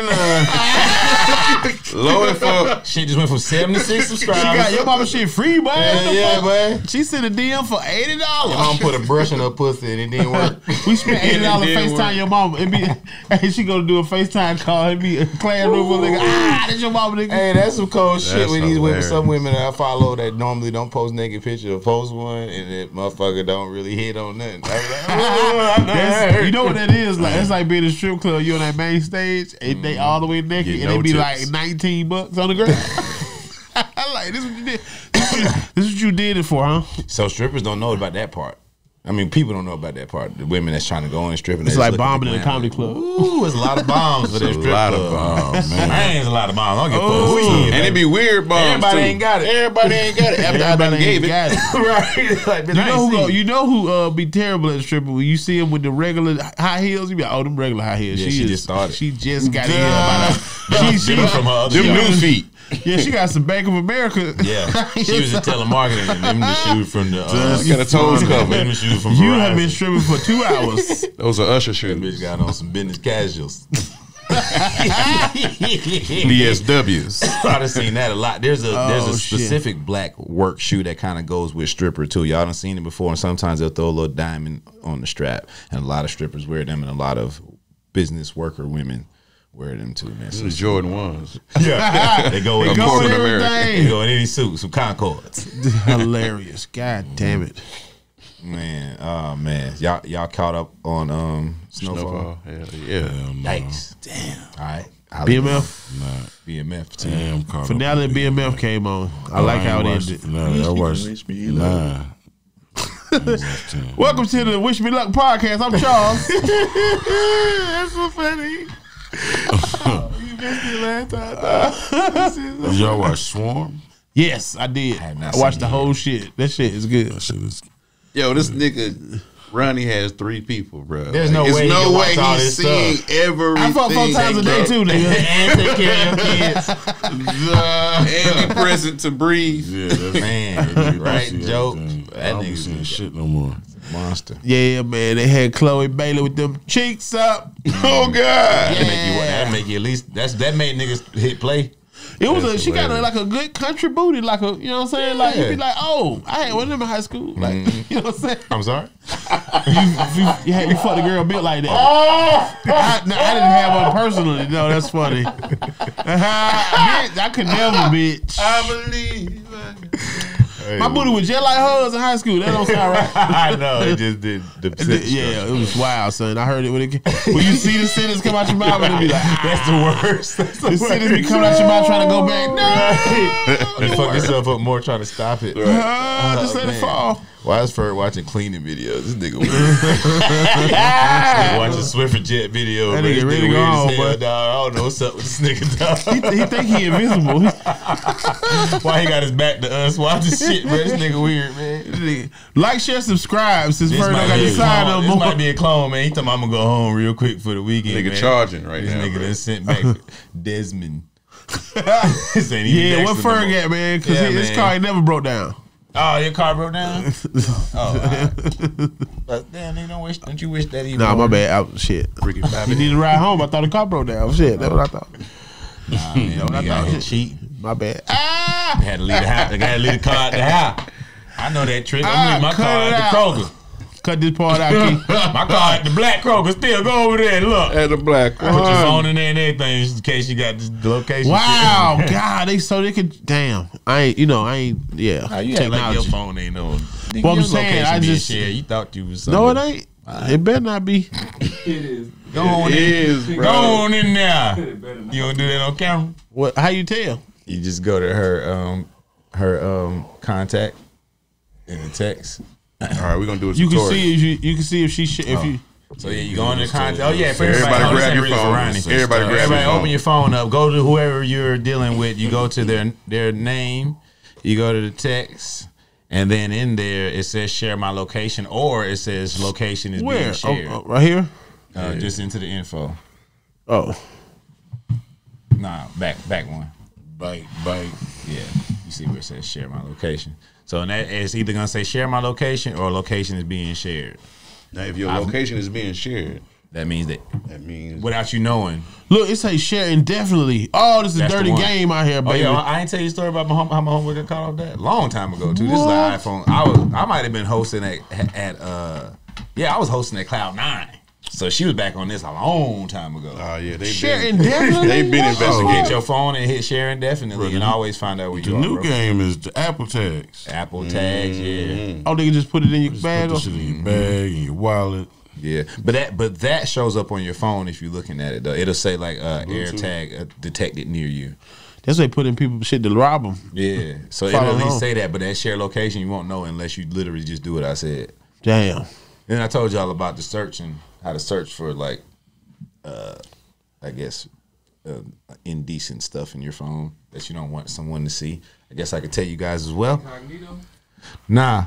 $2.99. Low as fuck. Shit just went from 76 She subscribers. got your mama shit free, boy. Yeah, boy. She sent a DM for $80. Your mom put a brush in her pussy and it didn't work. We spent $80 It didn't FaceTime work. your mama. It be, hey, she gonna do a FaceTime call. It be a classroom full of nigga. That's your mama, nigga. Hey, that's some cold shit That's with these women. hilarious. Some women that I follow that normally don't post naked pictures or post one, and that motherfucker don't really hit on nothing. I was like, oh, I That's, you know what that is? Like it's like being in a strip club. You on that main stage and they all the way naked, Get and no they be tips. like $19 on the ground. I like this. What you did? This what you did it for, huh? So strippers don't know about that part. I mean, people don't know about that part. The women that's trying to go in stripping. It's they like just look at bombing the in a glamour. comedy club. Ooh, it's a lot of bombs for that strip lot of club. Oh, man. Man, it's a lot of bombs. I don't give a Oh, fuck. who you And it be weird bombs Everybody too. ain't got it. Everybody ain't got it. After I done Everybody gave ain't it. got it. right. Like, bitch, You know who be terrible at stripping when you see him with the regular high heels. You be like, oh, them regular high heels. Yeah, she just started. She just got here. About she Different from her other Them shows. new feet. yeah, she got some Bank of America. Yeah, she was in telemarketing and them the shoes from the. You got a toes them covered. the shoes from You Verizon. have been stripping for 2 hours. Those are Usher That shoes. bitch got on some business casuals. DSWs. I done seen that a lot. There's a shit. specific black work shoe that kind of goes with stripper too. Y'all done seen it before, and sometimes they'll throw a little diamond on the strap, and a lot of strippers wear them, and a lot of business worker women wear them too, man. So The Jordan ones. yeah, they go with Go Corporate with America. They everything. go in any suit, some Concords. Hilarious. God damn it. Man, oh man, y'all caught up on Snowfall. Hell yeah. Yikes! Damn. All right, BMF. BMF too. Damn, caught Finale up of with BMF came on. I like how it ended. No, I watched 9. Welcome to the Wish Me Luck podcast. I'm Charles. That's so funny. You missed it last time. Did y'all watch Swarm? Yes, I did. have I not watched seen the it. whole shit. That shit is good. That shit is. Yo, this nigga Ronnie has 3 people, bro. There's no way he no can way watch all he's this seeing stuff. everything. I fuck 4 times a day too, nigga. And take care of your kids. And be present to breathe. Yeah, that's Man, right? see Joke. everything. I That don't be seeing nigga's shit no more. monster. Yeah, man. They had Chloe Bailey with them cheeks up. Oh God. That make you at least that made niggas hit play. It was That's she got hilarious. like a good country booty, like a, you know what I'm saying? Like, you'd be like, oh, I had one of them in high school. Like, you know what I'm saying? I'm sorry. You fucked a girl built like that. I didn't have one personally. No, that's funny. Bitch, I could never, bitch. I believe. My booty was just like hers in high school. That don't sound right. I know it just did the Yeah, it was wild, son. I heard it when you see the sentence come out your mouth and it be like, That's the worst. That's the sentence be coming out your mouth trying to go back. No, You fuck yourself up more trying to stop it. just let it man. fall. Why is Ferg watching cleaning videos? This nigga weird. This nigga watching Swiffer Jet video. That bro. This nigga really weird gone, as hell, boy. dog. I don't know what's up with this nigga, dog. He think he invisible. Why he got his back to us? Watch this shit, bro. This nigga weird, man. Like, share, subscribe. Since This Ferg don't might, got be to a sign clone. no This more. might be a clone, man. He told me I'm gonna go home real quick for the weekend. Nigga man. charging right This now. nigga bro. done sent back Desmond. This ain't even Yeah, what Dexter no Ferg more. at, man? Because Yeah, his man. car ain't never broke down. Oh, your car broke down? Oh, all right. But damn, nigga, don't you wish that he Nah, my bad. Shit. Ricky You Bobby. need to ride home. I thought the car broke down. Shit, that's what I thought. Nah, man, what I nigga out thought. here cheating. My bad. Had to leave the house. I gotta leave the car at the house. I know that trick. I'm leaving my cut car it at the out. Kroger. Cut this part out, Keith. My car at the black Kroger. Still go over there and look. At the black Put your phone in there and everything just in case you got the location. Wow, shit. God, they could. Damn, I ain't. Yeah. How you act like your phone ain't no. Nigga, Well, I'm your saying, location I being just- shared. You thought you was No, it something. ain't. It better not be. It is. Go on It in. is, bro. Go on in there. It better not. You gonna do that on camera? What? How you tell? You just go to her her contact in the text. All right, we're gonna do a You tutorial. can see if you can see if she if you. So yeah, you go in the contact. Oh yeah, Everybody grab your phone. Everybody open your phone up. Go to whoever you're dealing with. You go to their name. You go to the text, and then in there it says share my location, or it says location is being shared. Oh, right here. Just into the info. Oh, Nah, back one. Bite. Yeah, you see where it says share my location. So in that, it's either gonna say share my location or location is being shared. Now, if your location is being shared, That means without you knowing. look, it says share indefinitely. Oh, this is a That's dirty the one. game out here, Oh baby. yeah, I ain't tell you a story about how my homeboy got caught off that long time ago too. This is like iPhone. I might have been hosting at I was hosting at Cloud9. So she was back on this a long time ago. oh yeah, Share indefinitely. they've been investigating. Get your phone and hit share indefinitely, and always find out where The you are. new bro. game is the Apple tags. Apple tags, yeah. Oh, they can just put it in your Just bag. put the shit in your bag and your wallet. Yeah, but that shows up on your phone if you're looking at it though. It'll say like AirTag detected near you. That's why they put in people shit to rob them. Yeah, so Follow it'll at least home. say that, but that share location you won't know unless you literally just do what I said. Damn. Then I told y'all about the searching, how to search for like, I guess, indecent stuff in your phone that you don't want someone to see. I guess I could tell you guys as well. Incognito? Nah.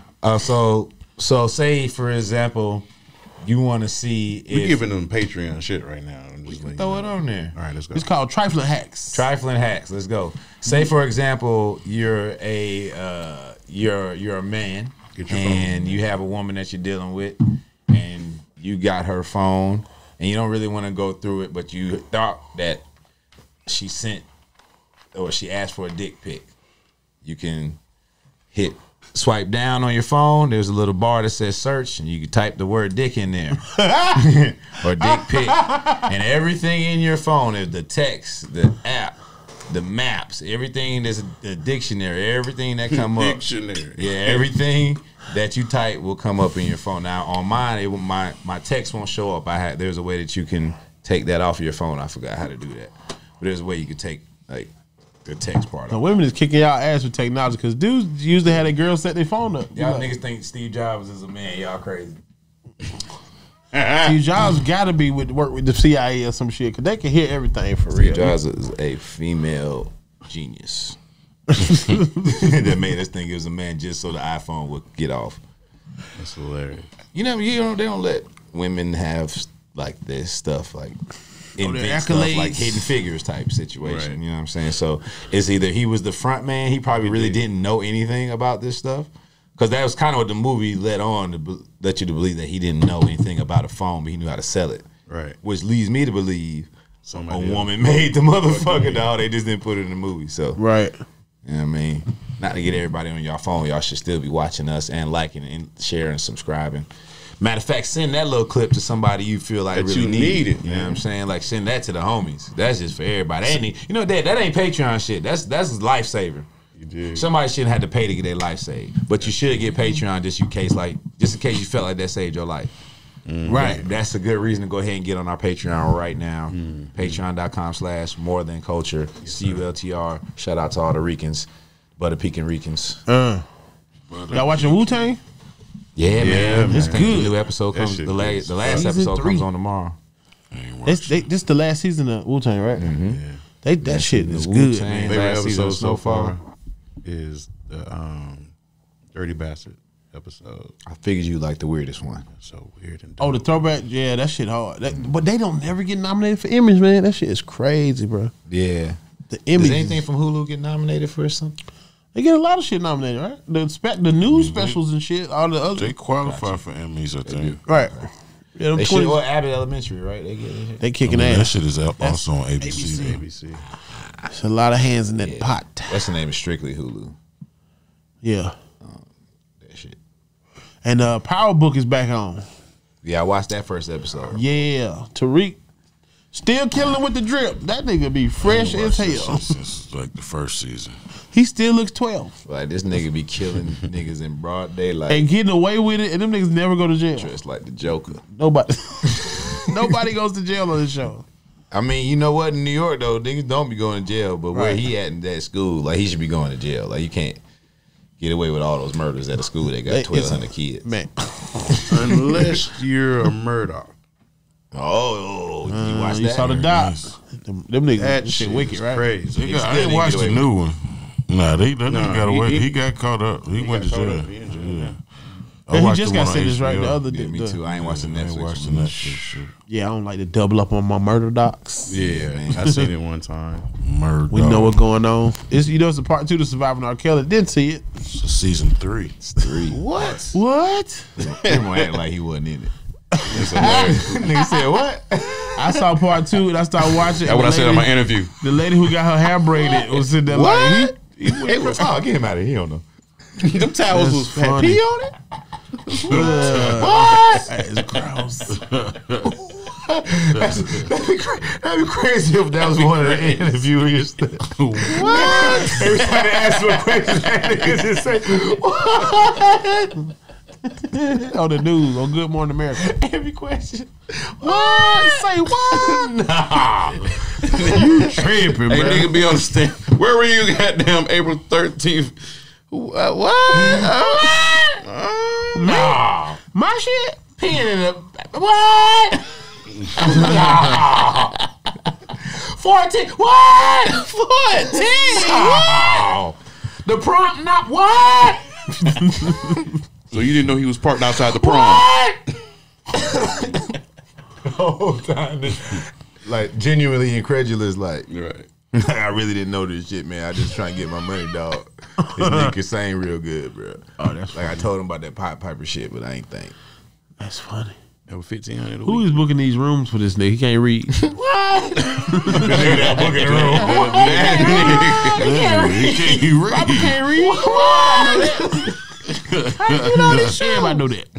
So say for example, you want to see We're if giving them Patreon shit right now. I'm just letting throw you it know. on there. All right, let's go. It's called trifling hacks. Trifling hacks. Let's go. Say for example, you're a man Get your and you have a woman that you're dealing with, and you got her phone, and you don't really want to go through it, but you thought that she sent or she asked for a dick pic. You can swipe down on your phone. There's a little bar that says search, and you can type the word dick in there or dick pic, and everything in your phone is the text, the app, the maps, everything. There's a dictionary, everything that come up. Dictionary. Yeah, everything that you type will come up in your phone. Now on mine, my text won't show up. There's a way that you can take that off of your phone. I forgot how to do that, but there's a way you can take like the text part Now, off. women is kicking y'all ass with technology because dudes usually had their girls set their phone up. Y'all niggas think Steve Jobs is a man. Y'all crazy. Steve Jobs got to be work with the CIA or some shit because they can hear everything for real. Steve Jobs is a female genius that made us think it was a man just so the iPhone would get off. That's hilarious. You know, they don't let women have like this stuff like invent stuff accolades. like Hidden Figures type situation. Right. You know what I'm saying? So it's either he was the front man, he probably really didn't know anything about this stuff. Because that was kind of what the movie led on to let you to believe that he didn't know anything about a phone, but he knew how to sell it. Right. Which leads me to believe Somebody a else. woman made the motherfucker, dog. They just didn't put it in the movie. So, Right. you know what I mean? Not to get everybody on your phone. Y'all should still be watching us and liking and sharing and subscribing. Matter of fact, send that little clip to somebody you feel like That really you need it, You know man. what I'm saying? Like send that to the homies. That's just for everybody. That ain't, you know that ain't Patreon shit. That's lifesaver. You did. Somebody shouldn't have to pay to get their life saved, but you should get Patreon just in case you felt like that saved your life. Right. That's a good reason to go ahead and get on our Patreon right now. Patreon.com/morethanculture. CULTR. Shout out to all the Ricans, Butter Pecan Ricans. Y'all watching Wu-Tang? Yeah, man. It's I think good. The new episode comes. shit The last Season episode 3. comes on tomorrow. This the last season of Wu-Tang, right? Yeah. That shit is the good, Wu-Tang. man. Favorite Last season episode so Snowfall. far is the Dirty Bastard episode. I figured you like the weirdest one. So weird and Oh, the throwback? Yeah, that shit hard. But they don't never get nominated for Emmys, man. That shit is crazy, bro. Yeah. The Does Emmys. anything from Hulu get nominated for something? They get a lot of shit nominated, right? The news specials and shit, all the other. They qualify for Emmys, I think. Right. Yeah, them They 20 should. Or Abbott Elementary, right? They get it. they kicking That ass. shit is out also on ABC. though. ABC. There's a lot of hands in that pot. That's the name of Strictly Hulu. Yeah. That shit. And Power Book is back on. Yeah, I watched that first episode. Yeah. Tariq still killing him with the drip. That nigga be fresh as hell. Since like the first season. He still looks 12 Like this nigga be killing niggas in broad daylight. and getting away with it, and them niggas never go to jail. Dressed like the Joker. Nobody, nobody goes to jail on this show. I mean, you know what? In New York though, niggas don't be going to jail. But where Right. he at in that school, like he should be going to jail. Like you can't. get away with all those murders at a school that got 1,200 kids. Man, Unless you're a Murdoch. Oh, you watched you that? saw the doc. Them niggas, That shit shit wicked, right? crazy. I didn't watch the new one. Nah, that nigga got away. He got caught up. He went to jail. Yeah. And he just got sentenced right the other day. Yeah, me too. I ain't watching I ain't Netflix. watching that shit. Yeah, I don't like to double up on my murder docs. Yeah, I seen it one time. Murder. We know what's going on. It's it's a part 2 to Surviving R. Kelly. Didn't see it. Season 3. It's 3. What? What? Him acting like he wasn't in it. Nigga said what? I saw part 2 and I started watching. That's what I said in my interview. The lady who got her hair braided was sitting there What? Oh, get him out of here. He don't know. Them towels was had funny. pee on it. What? It's gross. That'd be crazy if that was one of the interviewers. What? Every time they ask him a question, that nigga just say, what? On the news on Good Morning America. Every question. What? Say what? Nah. You tripping, Hey, bro. nigga, be on the stand. Where were you, goddamn, April 13th? What? Nah. My shit? Peeing in the. What? Nah. 14. What? 14. What? The prom. Not what? So you didn't know he was parked outside the prom? What? The whole time, like genuinely incredulous, like Right. I really didn't know this shit, man. I just trying to get my money, dog. This nigga sang real good, bro. Oh, that's like I told him about that Piper shit, but I ain't think. That's funny. That was $1,500 a Who week. is booking these rooms for this nigga? He can't read. What? The nigga that booking the room. He can't read. Robert can't read. What? How you know this shit? Everybody know that.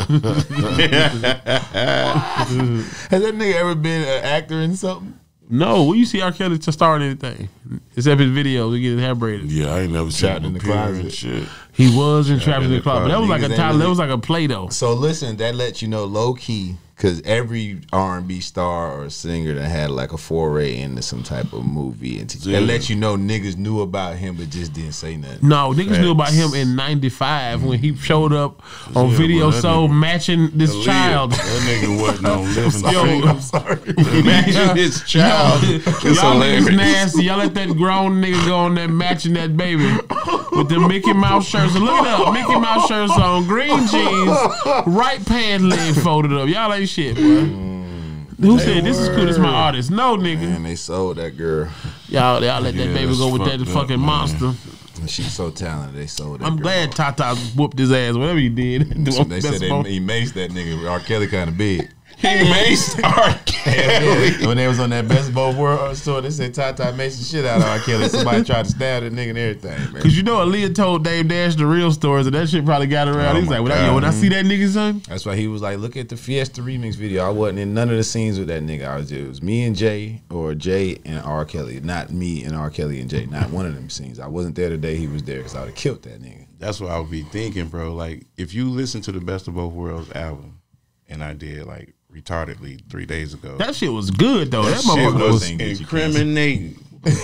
Has that nigga ever been an actor in something? No, when you see R. Kelly to star in anything, except his videos, he get his hair braided. Yeah, I ain't never seen Trapped him in the appear closet. and shit. He was in Trapped in the Closet. But that was like a Niggas time. ain't That was like a Play-Doh. So listen, that lets you know low key, because every R&B star or singer that had like a foray into some type of movie, and that lets you know niggas knew about him but just didn't say nothing. No, niggas knew about him in '95 when he showed up on Video but that Soul nigga- matching this child. That nigga wasn't on living Yo, I'm sorry. Imagine his child. It's Y'all niggas hilarious. nasty. Y'all let that grown nigga go on there matching that baby with the Mickey Mouse shirts. So look it up. Mickey Mouse shirts on, green jeans, right pant leg folded up. Y'all ain't shit, boy. Who said this is cool? This is my artist. No, nigga. Man, they sold that girl. Y'all let that Yeah, baby that's go with that fucked up, fucking man. monster. She's so talented. They sold that I'm girl. glad Tata whooped his ass, whatever he did. They said he maced that nigga. R. Kelly kind of big. He maced R. Kelly. When they was on that Best of Both Worlds store, they said Tata maced the shit out of R. Kelly. Somebody tried to stab that nigga and everything, man. Cause you know Aaliyah told Dame Dash the real stories, and that shit probably got around. Oh He's my like, God. when I see that nigga, son, That's why he was like, look at the Fiesta remix video. I wasn't in none of the scenes with that nigga. It was me and Jay, or Jay and R. Kelly. Not me and R. Kelly and Jay. Not one of them scenes. I wasn't there the day he was there because I would have killed that nigga. That's what I would be thinking, bro. Like, if you listen to the Best of Both Worlds album, and I did, like, retardedly 3 days ago. that shit was good though. That shit motherfucker was. was incriminating.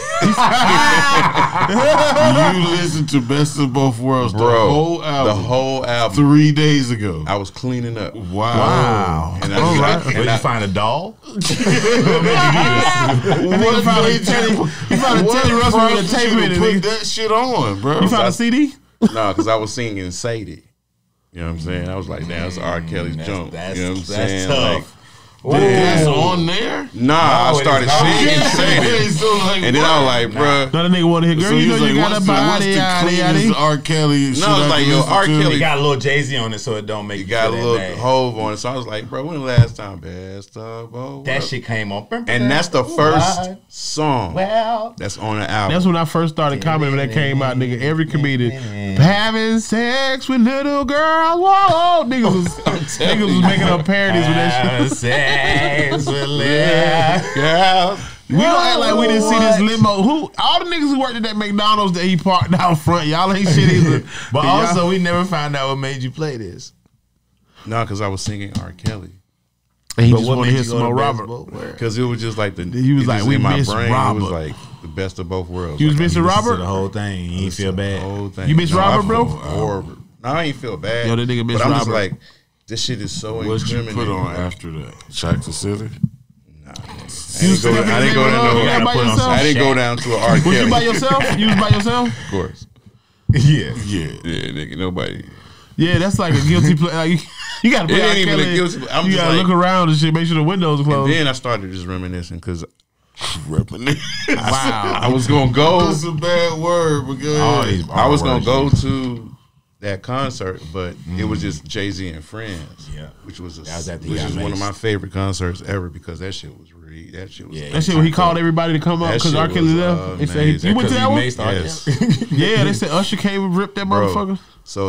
You listened to Best of Both Worlds, Bro, the whole album, The whole album. 3 days ago. I was cleaning up. Wow. And I, Did you find a doll? What found made a Teddy- you- he found a what Teddy Russell with a prompted tape you in to it, Put nigga? that shit on, bro. You found a CD? No, because I was singing Sadie. You know what I'm saying? I was like, damn, that's R. Kelly's jump. that's- You know what I'm that's saying? tough. That's on there. Nah, I started singing Sadie. So like, And then I was like, bruh. Another nigga want to hear, girl, So you know he's you like, got a what's body, the yada, cleanest yada. R. Kelly? shit No, it's I like, can yo, listen R. to? Kelly It got a little Jay-Z on it so it don't make You you got a feel little that bad. Hove on it. So I was like, bro, when the last time Best of Both That Worlds? shit came on. And that's the first song Well, that's on the album. That's when I first started commenting when that came out, nigga. Every comedian having sex with little girls. Whoa, niggas was making up parodies with that shit. sex with Lil- Girl. We don't act like we didn't see this limo. Who? All the niggas who worked at that McDonald's that he parked out front. Y'all ain't shit either. But Y'all- also, we never found out what made you play this. No, because I was singing R. Kelly. and he But just what wanted to made hear you some go more to Robert. baseball? Where? Because it was just like He was it like, just we in my miss brain. Robert. It was like, the best of both worlds. You was missing Robert? The whole thing. You ain't feel bad. The whole thing. You miss Robert, bro? Horrible. No, I ain't feel bad. Yo, that nigga miss But I'm just Robert. like, this shit is so What you incriminating. put on after that? Jackson City? Nah, I didn't go down. I didn't go down to an R. Was you by Kelly. yourself? You was by yourself? Of course. Yeah. Yeah. Yeah, nigga, nobody. Yeah, that's like a guilty play. Like, you gotta play It ain't R. even a Kelly. guilty. I'm You just gotta like, look around and shit, make sure the windows are and closed. then I started just reminiscing because Reminisce. Wow. I was gonna go. That's a bad word, but go ahead. I was gonna go to that concert, but it was just Jay-Z and Friends. Yeah. which was at the which is one of Yamas. my favorite concerts ever because that shit was really That shit when he turned called up. everybody to come up That because shit R. Kelly was left. They said amazing. you went to that one? Yes. Yeah, they said Usher came and ripped that Bro, motherfucker. So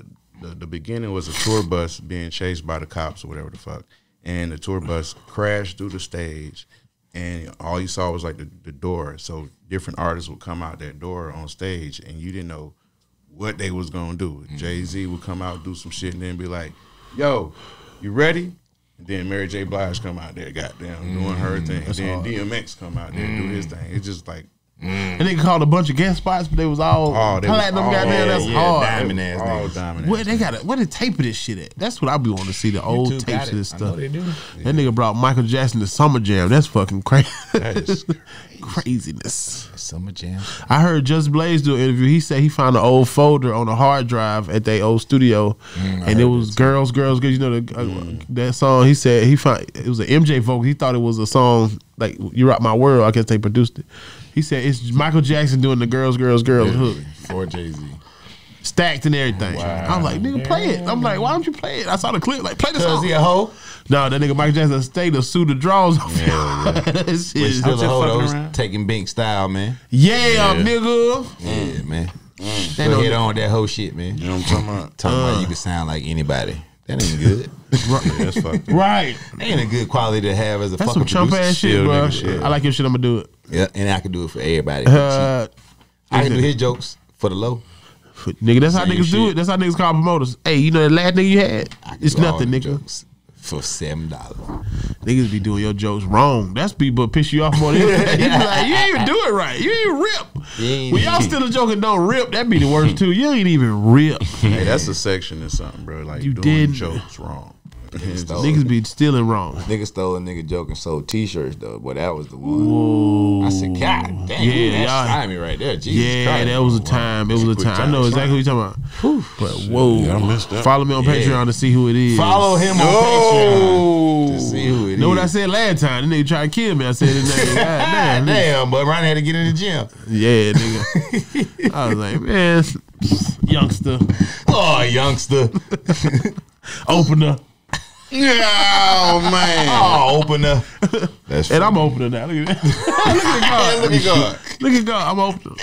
the beginning was a tour bus being chased by the cops or whatever the fuck, and the tour bus crashed through the stage, and all you saw was like the door. So different artists would come out that door on stage, and you didn't know what they was gonna do. Jay-Z would come out, do some shit, and then be like, "Yo, you ready?" And then Mary J. Blige come out there, goddamn, doing her thing. And then DMX come out there and do his thing. It's just like. And they called a bunch of guest spots, but they was all platinum. Goddamn, that's hard. Diamond ass all niggas. diamond. Where they got it? Where they taping this shit at? That's what I be wanting to see. The old YouTube tapes got of it. this I know stuff. they do. That nigga brought Michael Jackson to Summer Jam. That's fucking crazy. That is Craziness. Summer Jam. I heard Just Blaze do an interview. He said he found an old folder on a hard drive at their old studio, and it was girls. You know that song. He said he found it was an MJ vocal. He thought it was a song like "You Rock My World." I guess they produced it. He said it's Michael Jackson doing the girls hook, For Jay-Z. stacked and everything. I was like, nigga, play it. I'm like, why don't you play it? I saw the clip. Like, play the Cause song. he a hoe. No, that nigga Michael Jackson stayed to sue the draws off. That shit is- Still a hoe fucking though. around. Taking Bink style, man. yeah, nigga. Yeah, man. They Go don't- ahead on with that whole shit, man. You know what I'm talking about? Talking about you can sound like anybody. That ain't good. that's fucked. Right. That ain't a good quality to have as a That's fucking some chump producer. ass shit, Still bro. nigga shit. I like your shit. I'm gonna do it. Yeah, and I can do it for everybody. Uh, I can do his jokes for the low. nigga, that's how Same niggas do shit. it. That's how niggas call promoters. Hey, you know that last nigga you had? I can It's do all nothing, them nigga. jokes for $7. Niggas be doing your jokes wrong. That's people piss you off more than anything. You be like, you ain't even do it right. You ain't even rip. You ain't When y'all even- still a joke and don't rip, that be the worst too. You ain't even rip. Hey, that's a section or something, bro. Like You doing didn't. jokes wrong. Niggas be stealing wrong. Nigga stole a nigga joke and sold T-shirts though, but that was the one. I said, God damn, Yeah, that's y'all- timing right there. Jesus Yeah, Christ. that was a time. It was a time. I know exactly what you're talking about. But whoa, Yeah, I missed that. follow me on Patreon to see who it is. Follow him on Patreon to see who it is. Know what I said last time? The nigga tried to kill me. I said his name. God damn, nigga. Damn, but Ronnie had to get in the gym. Yeah, nigga. I was like, man, youngster, Oh, youngster. opener. Oh man. Oh, opener. That's And I'm opener now. Look at that. look at God. Look at God. I'm opener.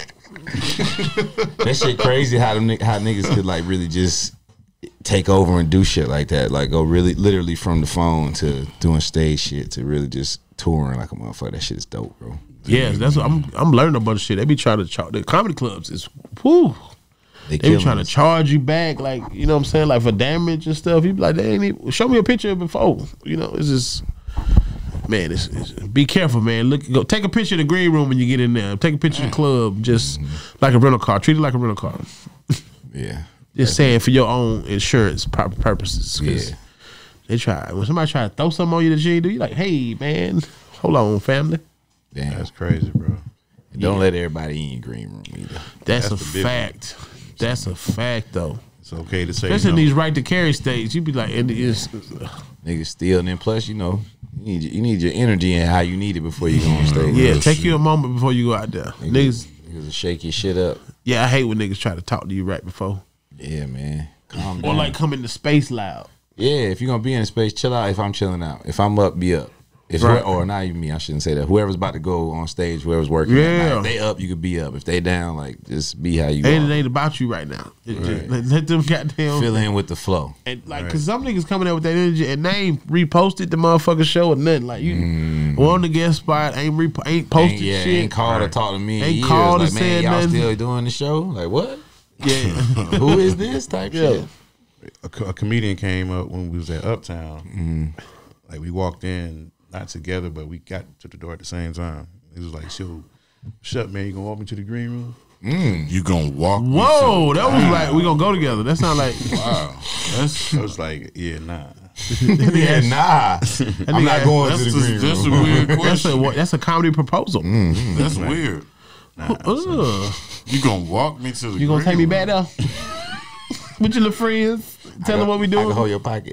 That shit crazy how niggas could like really just take over and do shit like that. Like go really literally from the phone to doing stage shit to really just touring like a motherfucker. That shit is dope, bro. Yes, that's what I'm learning a bunch of shit. They be trying to charge the comedy clubs is whoo. They They be killing trying to us. charge you back, like, you know what I'm saying, like for damage and stuff. You be like, they ain't even, show me a picture before. You know, it's just, man, it's be careful, man. Go take a picture of the green room when you get in there. Take a picture of the club, just like a rental car. Treat it like a rental car. Yeah. Just saying for your own insurance purposes. 'Cause Yeah. they try, when somebody try to throw something on you that you ain't do, you like, hey, man, hold on, family. Damn. That's crazy, bro. Don't let everybody in your green room either. That's a the big one. fact. That's a fact, though. It's okay to say Especially in no. these right to carry states, you be like, and it's, Niggas steal, and then plus, you know, you need your energy and how you need it before you go on stage. yeah, Real take shit. you a moment before you go out there. Niggas, Niggas will shake your shit up. yeah, I hate when niggas try to talk to you right before. Yeah, man. Calm Or down. like come into space loud. Yeah, if you're gonna be in space, chill out. If I'm chilling out, if I'm up, be up. If Right. or not even me, I shouldn't say that. Whoever's about to go on stage, whoever's working, that Yeah. night, if they up, you could be up. If they down, like just be how you And it are. ain't about you right now. It just, let them goddamn. Fill in with the flow. And like, cause some niggas coming there with that energy and they ain't reposted the motherfucking show or nothing. Like you on the guest spot, ain't posted Ain't, shit. ain't called or talked to me. Ain't in years. called like, or man, said y'all nothing. still doing the show? Like what? Yeah, Who is this type yeah. shit? A comedian came up when we was at Uptown. Like we walked in, not together, but we got to the door at the same time. He was like, "So, What's up, man? You gonna walk me to the green room? You gonna walk? Whoa, that was like we gonna go together. That sound like Wow. I was like, yeah, nah. Yeah, nah. I'm not going to the green room. That's a weird question. that's a comedy proposal. That's weird. You gonna walk me to the? You gonna take me back there with your little friends? Tell them what we I doing. can hold your pocket.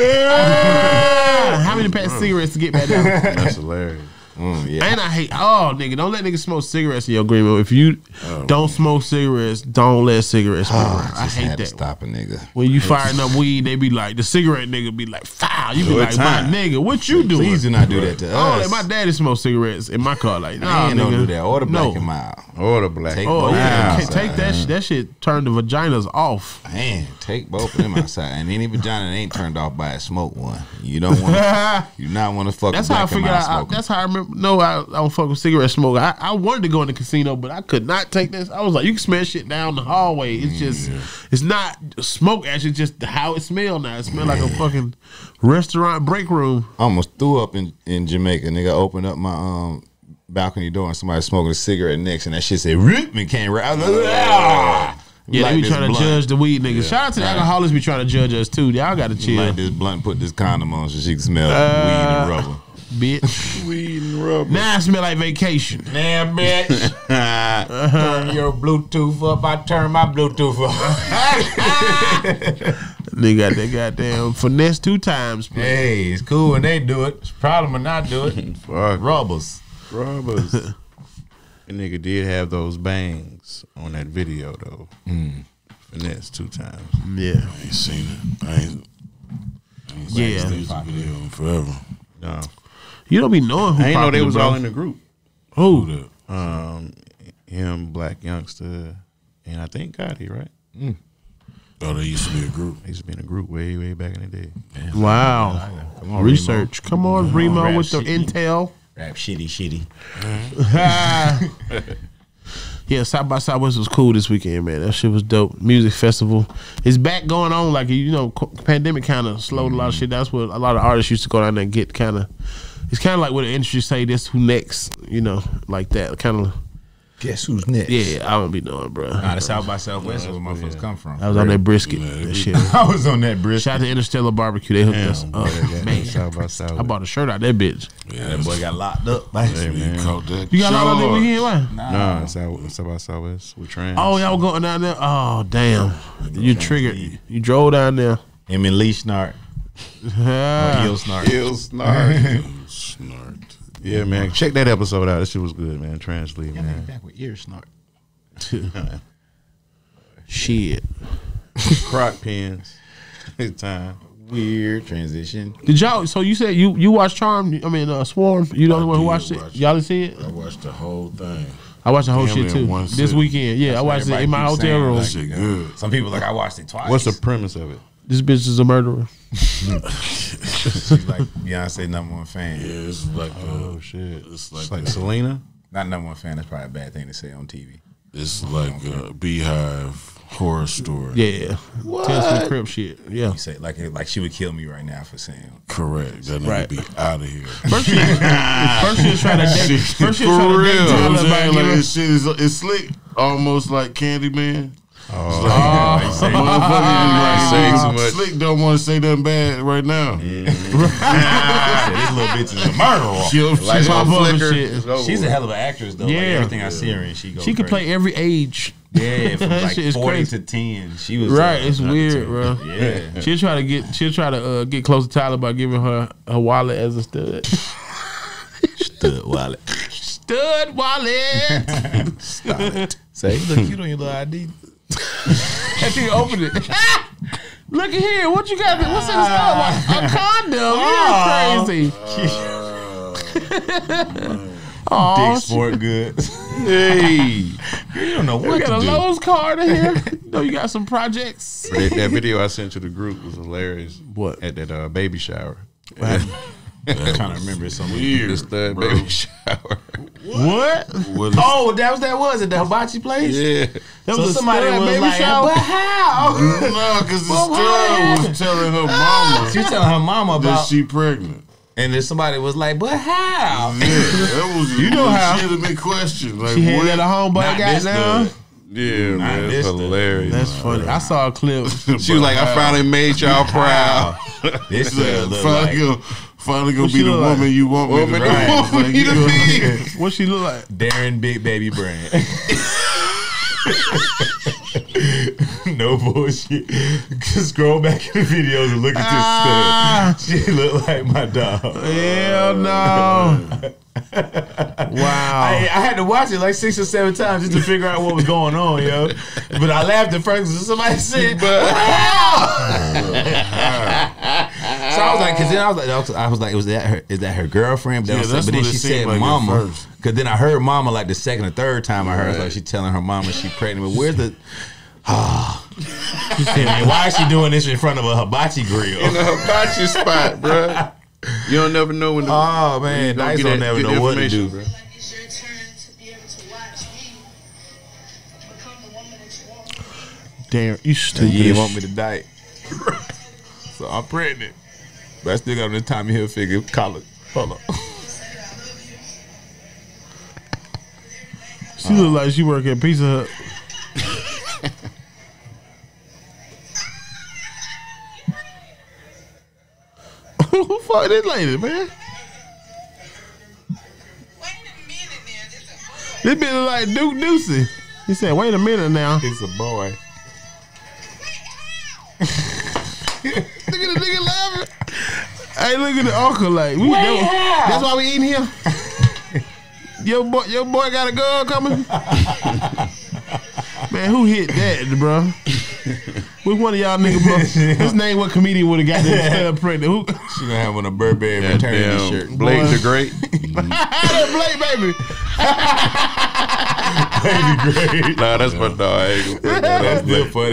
How many packs of cigarettes to get back there? That's hilarious. Yeah. And I hate, nigga, don't let niggas smoke cigarettes in your green room. If you don't smoke cigarettes, don't let cigarettes smoke. I Just hate had to that. stop a nigga. When you firing up weed, they be like, the cigarette nigga be like, foul. You be like, my nigga, what you doing? Please do not do that to I don't us. let my daddy smoke cigarettes in my car. Like, nah, Man, nigga. don't do that. Order black and No. mild. Or the black. Take Oh, both yeah. of them Take outside. that shit turn the vaginas off. Man, take both of them outside. And any vagina that ain't turned off by a smoke one. You don't want to. You do not want to fuck That's with how I black and figured mild out. smoking. That's how I remember. No, I don't fuck with cigarette smoke. I wanted to go in the casino, but I could not take this. I was like, you can smell shit down the hallway. It's just, it's not smoke. Actually, just how it smells now. It smells like a fucking restaurant break room. I almost threw up in Jamaica. Nigga opened up my balcony door and somebody smoking a cigarette next, and that shit said "rip" and came right. I was like, "Ah." Yeah, Like they be this trying to blunt. judge the weed niggas. Shout out to the alcoholics be trying to judge us too. Y'all got to chill, Like this blunt, put this condom on so she can smell weed and rubber. bitch. Weed and rubber. Now I smell like vacation. Damn, bitch. Turn your Bluetooth up. I turn my Bluetooth up. They got that goddamn finesse 2 times. Please. Hey, it's cool when they do it. It's a problem when not do it. Fuck. Rubbers. Rubbers. The nigga did have those bangs on that video though. Finesse 2 times. Yeah, I ain't seen it. I ain't yeah. seen this video in forever. No. You don't be knowing who. I didn't know they popular, was bro. all in the group. Who? Who that? Him, Black Youngster, and I think Gotti, right? Oh, they used to be a group. They used to be in a group way, way back in the day. Wow. Come on, Research. Come on, Remo, rap with the shit. intel. Rap shitty. Yeah, South by Southwest was cool this weekend, man. That shit was dope. Music festival. It's back going on. Like, you know, pandemic kind of slowed a lot of shit. That's what a lot of artists used to go down there and get kind of. It's kind of like what the industry say, this who next, you know, like that. Kind of. Guess who's next? Yeah, I don't be knowing, bro. Nah, the South by Southwest is where motherfuckers come from. I was on that brisket. That shit. I was on that brisket. Shout out to Interstellar Barbecue. They hooked us up. Man, South by South. I bought a shirt out that bitch. Yeah, That boy got locked up. you caught that. You got all that charge. weekend? Why? Nah, South by Southwest with Trans. Oh, y'all were going down there? Oh, damn. You triggered. You drove down there. Him and Lee Snart. Ah. Heel Snart. Ill snark. Snort. Yeah, man. Check that episode out. That shit was good, man. Trans Lee, man. Back with ear Snart. Shit. Croc pins. His time. Weird transition. Did y'all? So you said you watched Charm? I mean, Swarm. You the only one who did watched it. watch it. Y'all didn't see it? I watched the whole thing. I watched the whole Damn shit near too one this sitting. weekend. Yeah, I watched it in my hotel room. That shit good. Some people like I watched it twice. What's the premise of it? This bitch is a murderer. She's like Beyonce #1 fan. Yeah, it's like Oh shit. it's It's like like Selena. Not #1 fan. That's probably a bad thing to say on TV. it's like a Beehive horror story. Yeah, Tales from the Crypt shit. Yeah. You say like she would kill me right now for saying. Correct. That nigga Right. be out of here. First she was trying to date. First she was trying to For date real. Tyler I'm saying, about like, giving- this shit is it's slick, almost like Candyman. Say Motherfucker, too like, much. Slick don't want to say nothing bad right now. This little bitch is a murderer. She'll She's pop my up and flicker. shit. She's a hell of an actress though. Yeah. Like, everything I see her in, she goes. She could play crazy. every age. Yeah, from That like shit is 40 crazy. to 10. She was Right, it's weird, bro. Yeah. She'll try to get close to Tyler by giving her wallet as a stud. Stud wallet. Stud wallet. Say, you look cute on your little ID. That thing opened it. Look at here. What you got? What's in the store? A condom. You're crazy. Dick Sport Goods. Hey. You don't know We what got a to do. Lowe's card in here. You know you got some projects. That video I sent to the group was hilarious. What? At that baby shower. I'm trying to remember some Weird, The stud bro. baby shower. What? What is- Oh, that was at the hibachi place? Yeah. That So was a somebody stud was baby like, shower? but how? No, because the stud was telling her mama She was telling her mama that about she pregnant. And then somebody was like, "But how?" Yeah, that was You know how. legitimate question. Like, She had what? that a homeboy got down. Yeah, man, that's hilarious. That's funny. I saw a clip. She was like, "I finally made y'all proud." This look Finally gonna What be she the look woman like? you want me to be. What she look like? Darren Big Baby Brand. No bullshit. Scroll back in the videos and look at this stuff. She look like my dog. Hell no. Wow. I had to watch it like 6 or 7 times just to figure out what was going on, yo. But I laughed at first because somebody said, "But so I was like, because then I was like, is that her girlfriend? But, Yeah, but then she said like mama. Because then I heard mama like the second or third time I heard like she telling her mama she pregnant. But where's the she said, man, why is she doing this in front of a hibachi grill? In the hibachi spot, bro. You don't never know when. Oh man, Dice don't never know what to do, bro. It's your turn to be able to watch me become the woman that you want me to be. Damn, you stupid. You want me to die. So I'm pregnant. But I still got the Tommy Hilfiger collar. Hold on. She look like she work at Pizza Hut. Who the fuck this lady, man? This bitch look like Duke Ducey. He said, "Wait a minute now." It's a boy. Look at the nigga laughing. Hey, look at the uncle. Like, that's why we eating here. Your boy got a gun coming. Man, who hit that, bro? Which one of y'all niggas? His name, what comedian would have got this pregnant? Who? She gonna have on a Burberry maternity shirt. Blake the Great. That Blake, baby. Baby great. Nah, that's my dog. That's still funny.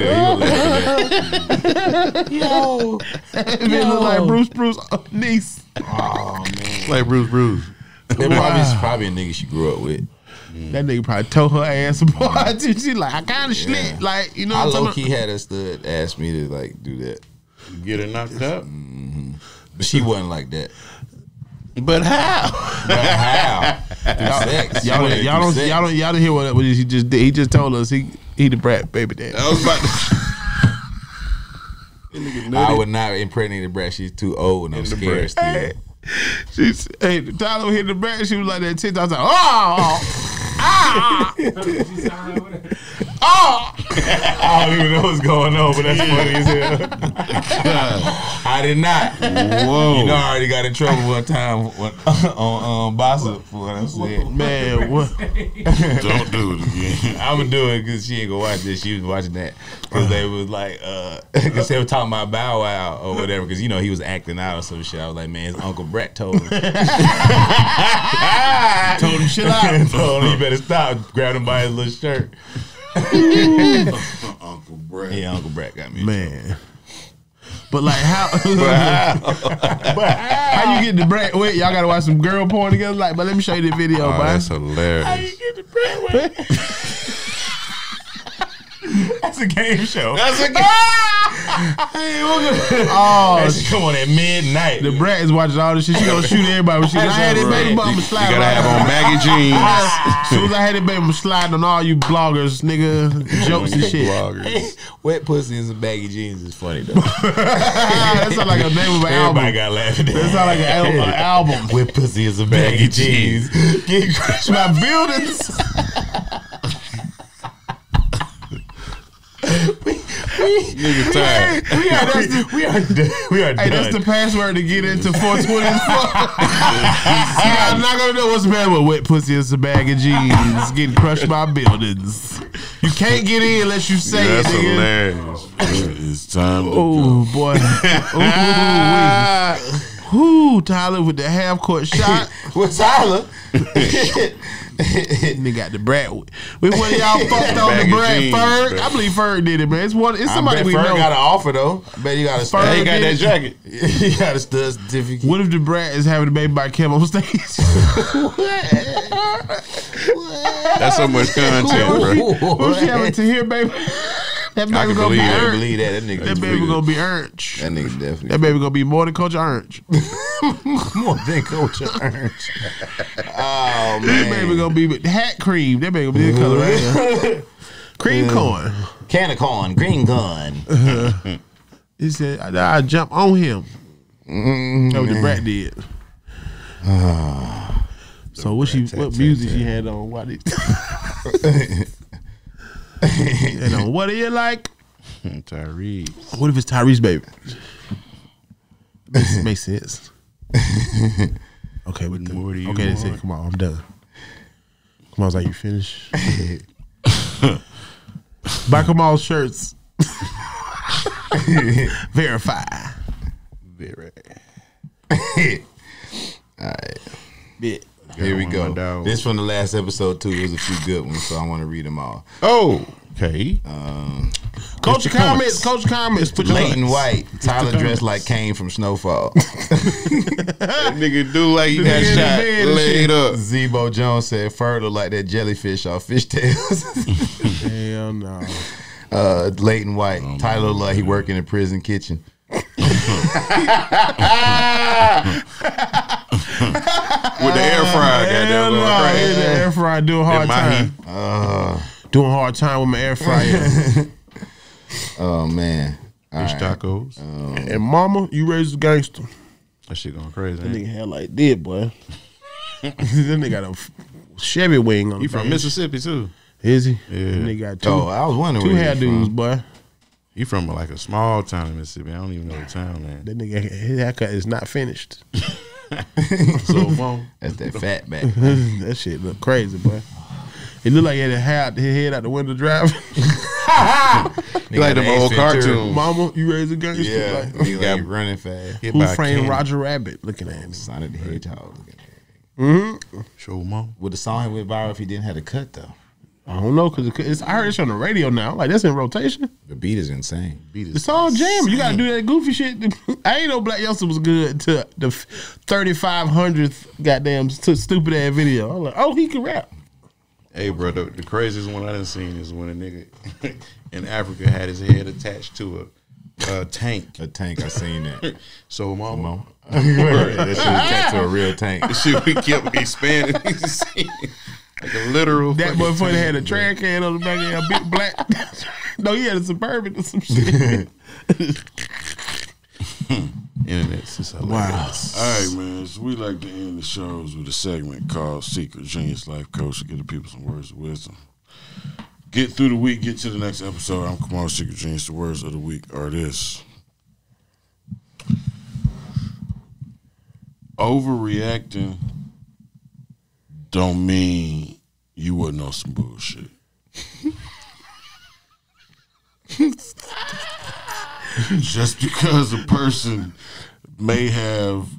Yo, that man look like Bruce niece. Oh man, Like Bruce. That probably a nigga she grew up with. That nigga probably told her ass apart. She like, I kind of slit. Like, you know I what I'm low talking key had a stud ask me to like do that, Get her knocked up. but she wasn't like that. But how? But how? Through sex. Y'all didn't hear what he just did. He just told us he the brat baby dad. I was about to. I would not impregnate the brat. She's too old and I'm scared still. Hey, Tyler hit the brat. She was like that. I was like, I don't even know what's going on, but that's funny as hell. I did not. Whoa. You know, I already got in trouble one time on Bossa for what I said. man, what? Don't do it again. I'm gonna do it because she ain't gonna watch this. She was watching that because they was like, because they were talking about Bow Wow or whatever. Because you know he was acting out or some shit. I was like, man, his Uncle Brett told him. Told him shit out. Told him he better stop. Grabbed him by his little shirt. Uncle Brad. Yeah, Uncle Brett got me. Man. But like how? How you get the brat wet? Y'all gotta watch some girl porn together. Like, but let me show you the video, Oh, man. that's hilarious. How you get the brat wet? That's a game show. That's a Oh, That shit come on at midnight. the brat is watching all this shit. She gonna shoot everybody. When she, I had this baby mama You slide. gotta have on baggy jeans. As soon as I had that baby, I'm sliding on all you bloggers, nigga, jokes and shit. Bloggers. Wet pussy and some baggy jeans is funny though. That sound like a name of an album. Everybody got laughing. That sound like an album. Wet pussy and some baggy jeans. Get crushed by buildings. Nigga tired. We are done. Hey, that's the password to get into 420. I'm not gonna know what's the matter with wet pussy and some bag of jeans getting crushed by buildings. You can't get in unless you say That's it, nigga. hilarious. It's time to Oh boy. Ooh, Tyler with the half court shot. With Tyler. Nigga got the brat. Which one of y'all fucked on the Bag of brat? jeans, Ferg? bro. I believe Ferg did it, man. It's somebody we Ferg know. got an offer though. I bet you got a Ferg stud. He got that jacket. You got a stud certificate. What if the brat is having a baby by Kim on stage? That's so much content, bro. What if she having to hear baby? That I baby can gonna be believe that. I Ernst. believe that. That nigga. That baby gonna be Ernst. That nigga definitely. That baby gonna be more than Coach Ernst. More than Culture Orange. Oh, That man. baby gonna be with hat cream. That baby gonna be the color right here. Cream corn. Can of corn, green corn. He said, I jump on him. That's what the brat did. So what music she had on? What and on what do you like? Tyrese. What if it's Tyrese, baby? Makes sense. Okay, with What do you okay, that's it. want? Come on, I'm done. Come on, I was like, you finished? Buy Kamal's shirts. Verify. Very. All right. Bit. Here we one go. of my dogs. This from the last episode, too. There's a few good ones, so I want to read them all. Oh, okay. Culture comments. Culture comments. Put your Leighton White. Tyler dressed like Kane from Snowfall. That nigga do like he got nigga in the shot, bed and laid up. Zebo Jones said, Fertile like that jellyfish off Fish Tales. Hell no. Leighton White. Tyler like he work in the prison kitchen. With the air fryer, Hell goddamn. no. Right. The air fryer doing hard In my time. heat. Doing hard time with my air fryer. Oh, man. Fish tacos. And mama, you raised a gangster. That shit going crazy. That Ain't it? nigga had like that, boy. That nigga got a Chevy wing on He the from face. Mississippi too. Is he? Yeah. That nigga got two, Oh, I was wondering two where he hairdos, from. boy. He from like a small town in Mississippi. I don't even know the town name. That nigga, his haircut is not finished. So mom, That's that fat back. That shit look crazy, boy. It looked like he had his head out the window driving. he like them old cartoons. Mama, you raised a gangster. Yeah. Like, He like running fast. Hit who by a framed cannon. Roger Rabbit? Looking at him. Sonic the Hedgehog. Looking at it. Show mom. Would the song have went viral if he didn't have the cut, though? I don't know because I heard it's on the radio now. Like that's in rotation. The beat is insane. The song jam. You gotta do that goofy shit. I ain't know Black Youngster was good to the 3500th goddamn stupid ass video. I'm like, oh, he can rap. Hey, bro, the craziest one I done seen is when a nigga in Africa had his head attached to a tank. A tank, I seen that. So mama, That shit was attached to a real tank. the shit we kept expanding. Like a literal. That fucking motherfucker had a tank, trash can on the back of a big black. No, he had a Suburban or some shit. Internet's just hilarious. All right, man. So we like to end the shows with a segment called Secret Genius Life Coach to give the people some words of wisdom. Get through the week, get to the next episode. I'm Kamal Secret Genius. The words of the week are this: overreacting don't mean you wasn't on some bullshit. Just because a person may have,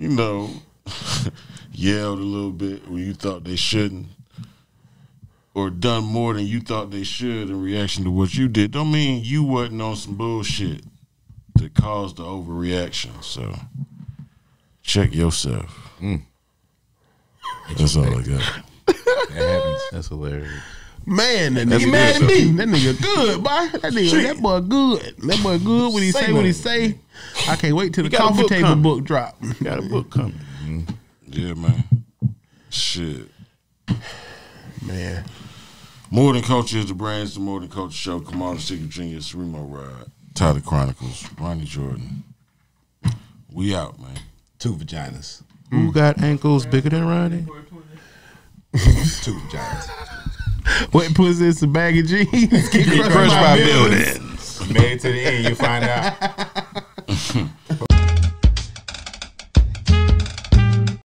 yelled a little bit when you thought they shouldn't, or done more than you thought they should in reaction to what you did, don't mean you wasn't on some bullshit that caused the overreaction. So check yourself. That's all I got. That happens. That's hilarious. Man, that That's nigga mad at good me. That nigga good, boy. That boy good. That boy good when he say what he say. I can't wait till the got a coffee book table coming. book drop. Got a book coming. Yeah, man. Shit. Man. More Than Culture is the brand. It's the More Than Culture show. Come on, the Secret Genius, Remo Ride, Tyler Chronicles, Ronnie Jordan. We out, man. 2 vaginas. Who got ankles bigger than Ronnie? 2 vaginas. Wet pussy in some baggy jeans. Get Crushed by buildings. You made it to the end, you find out.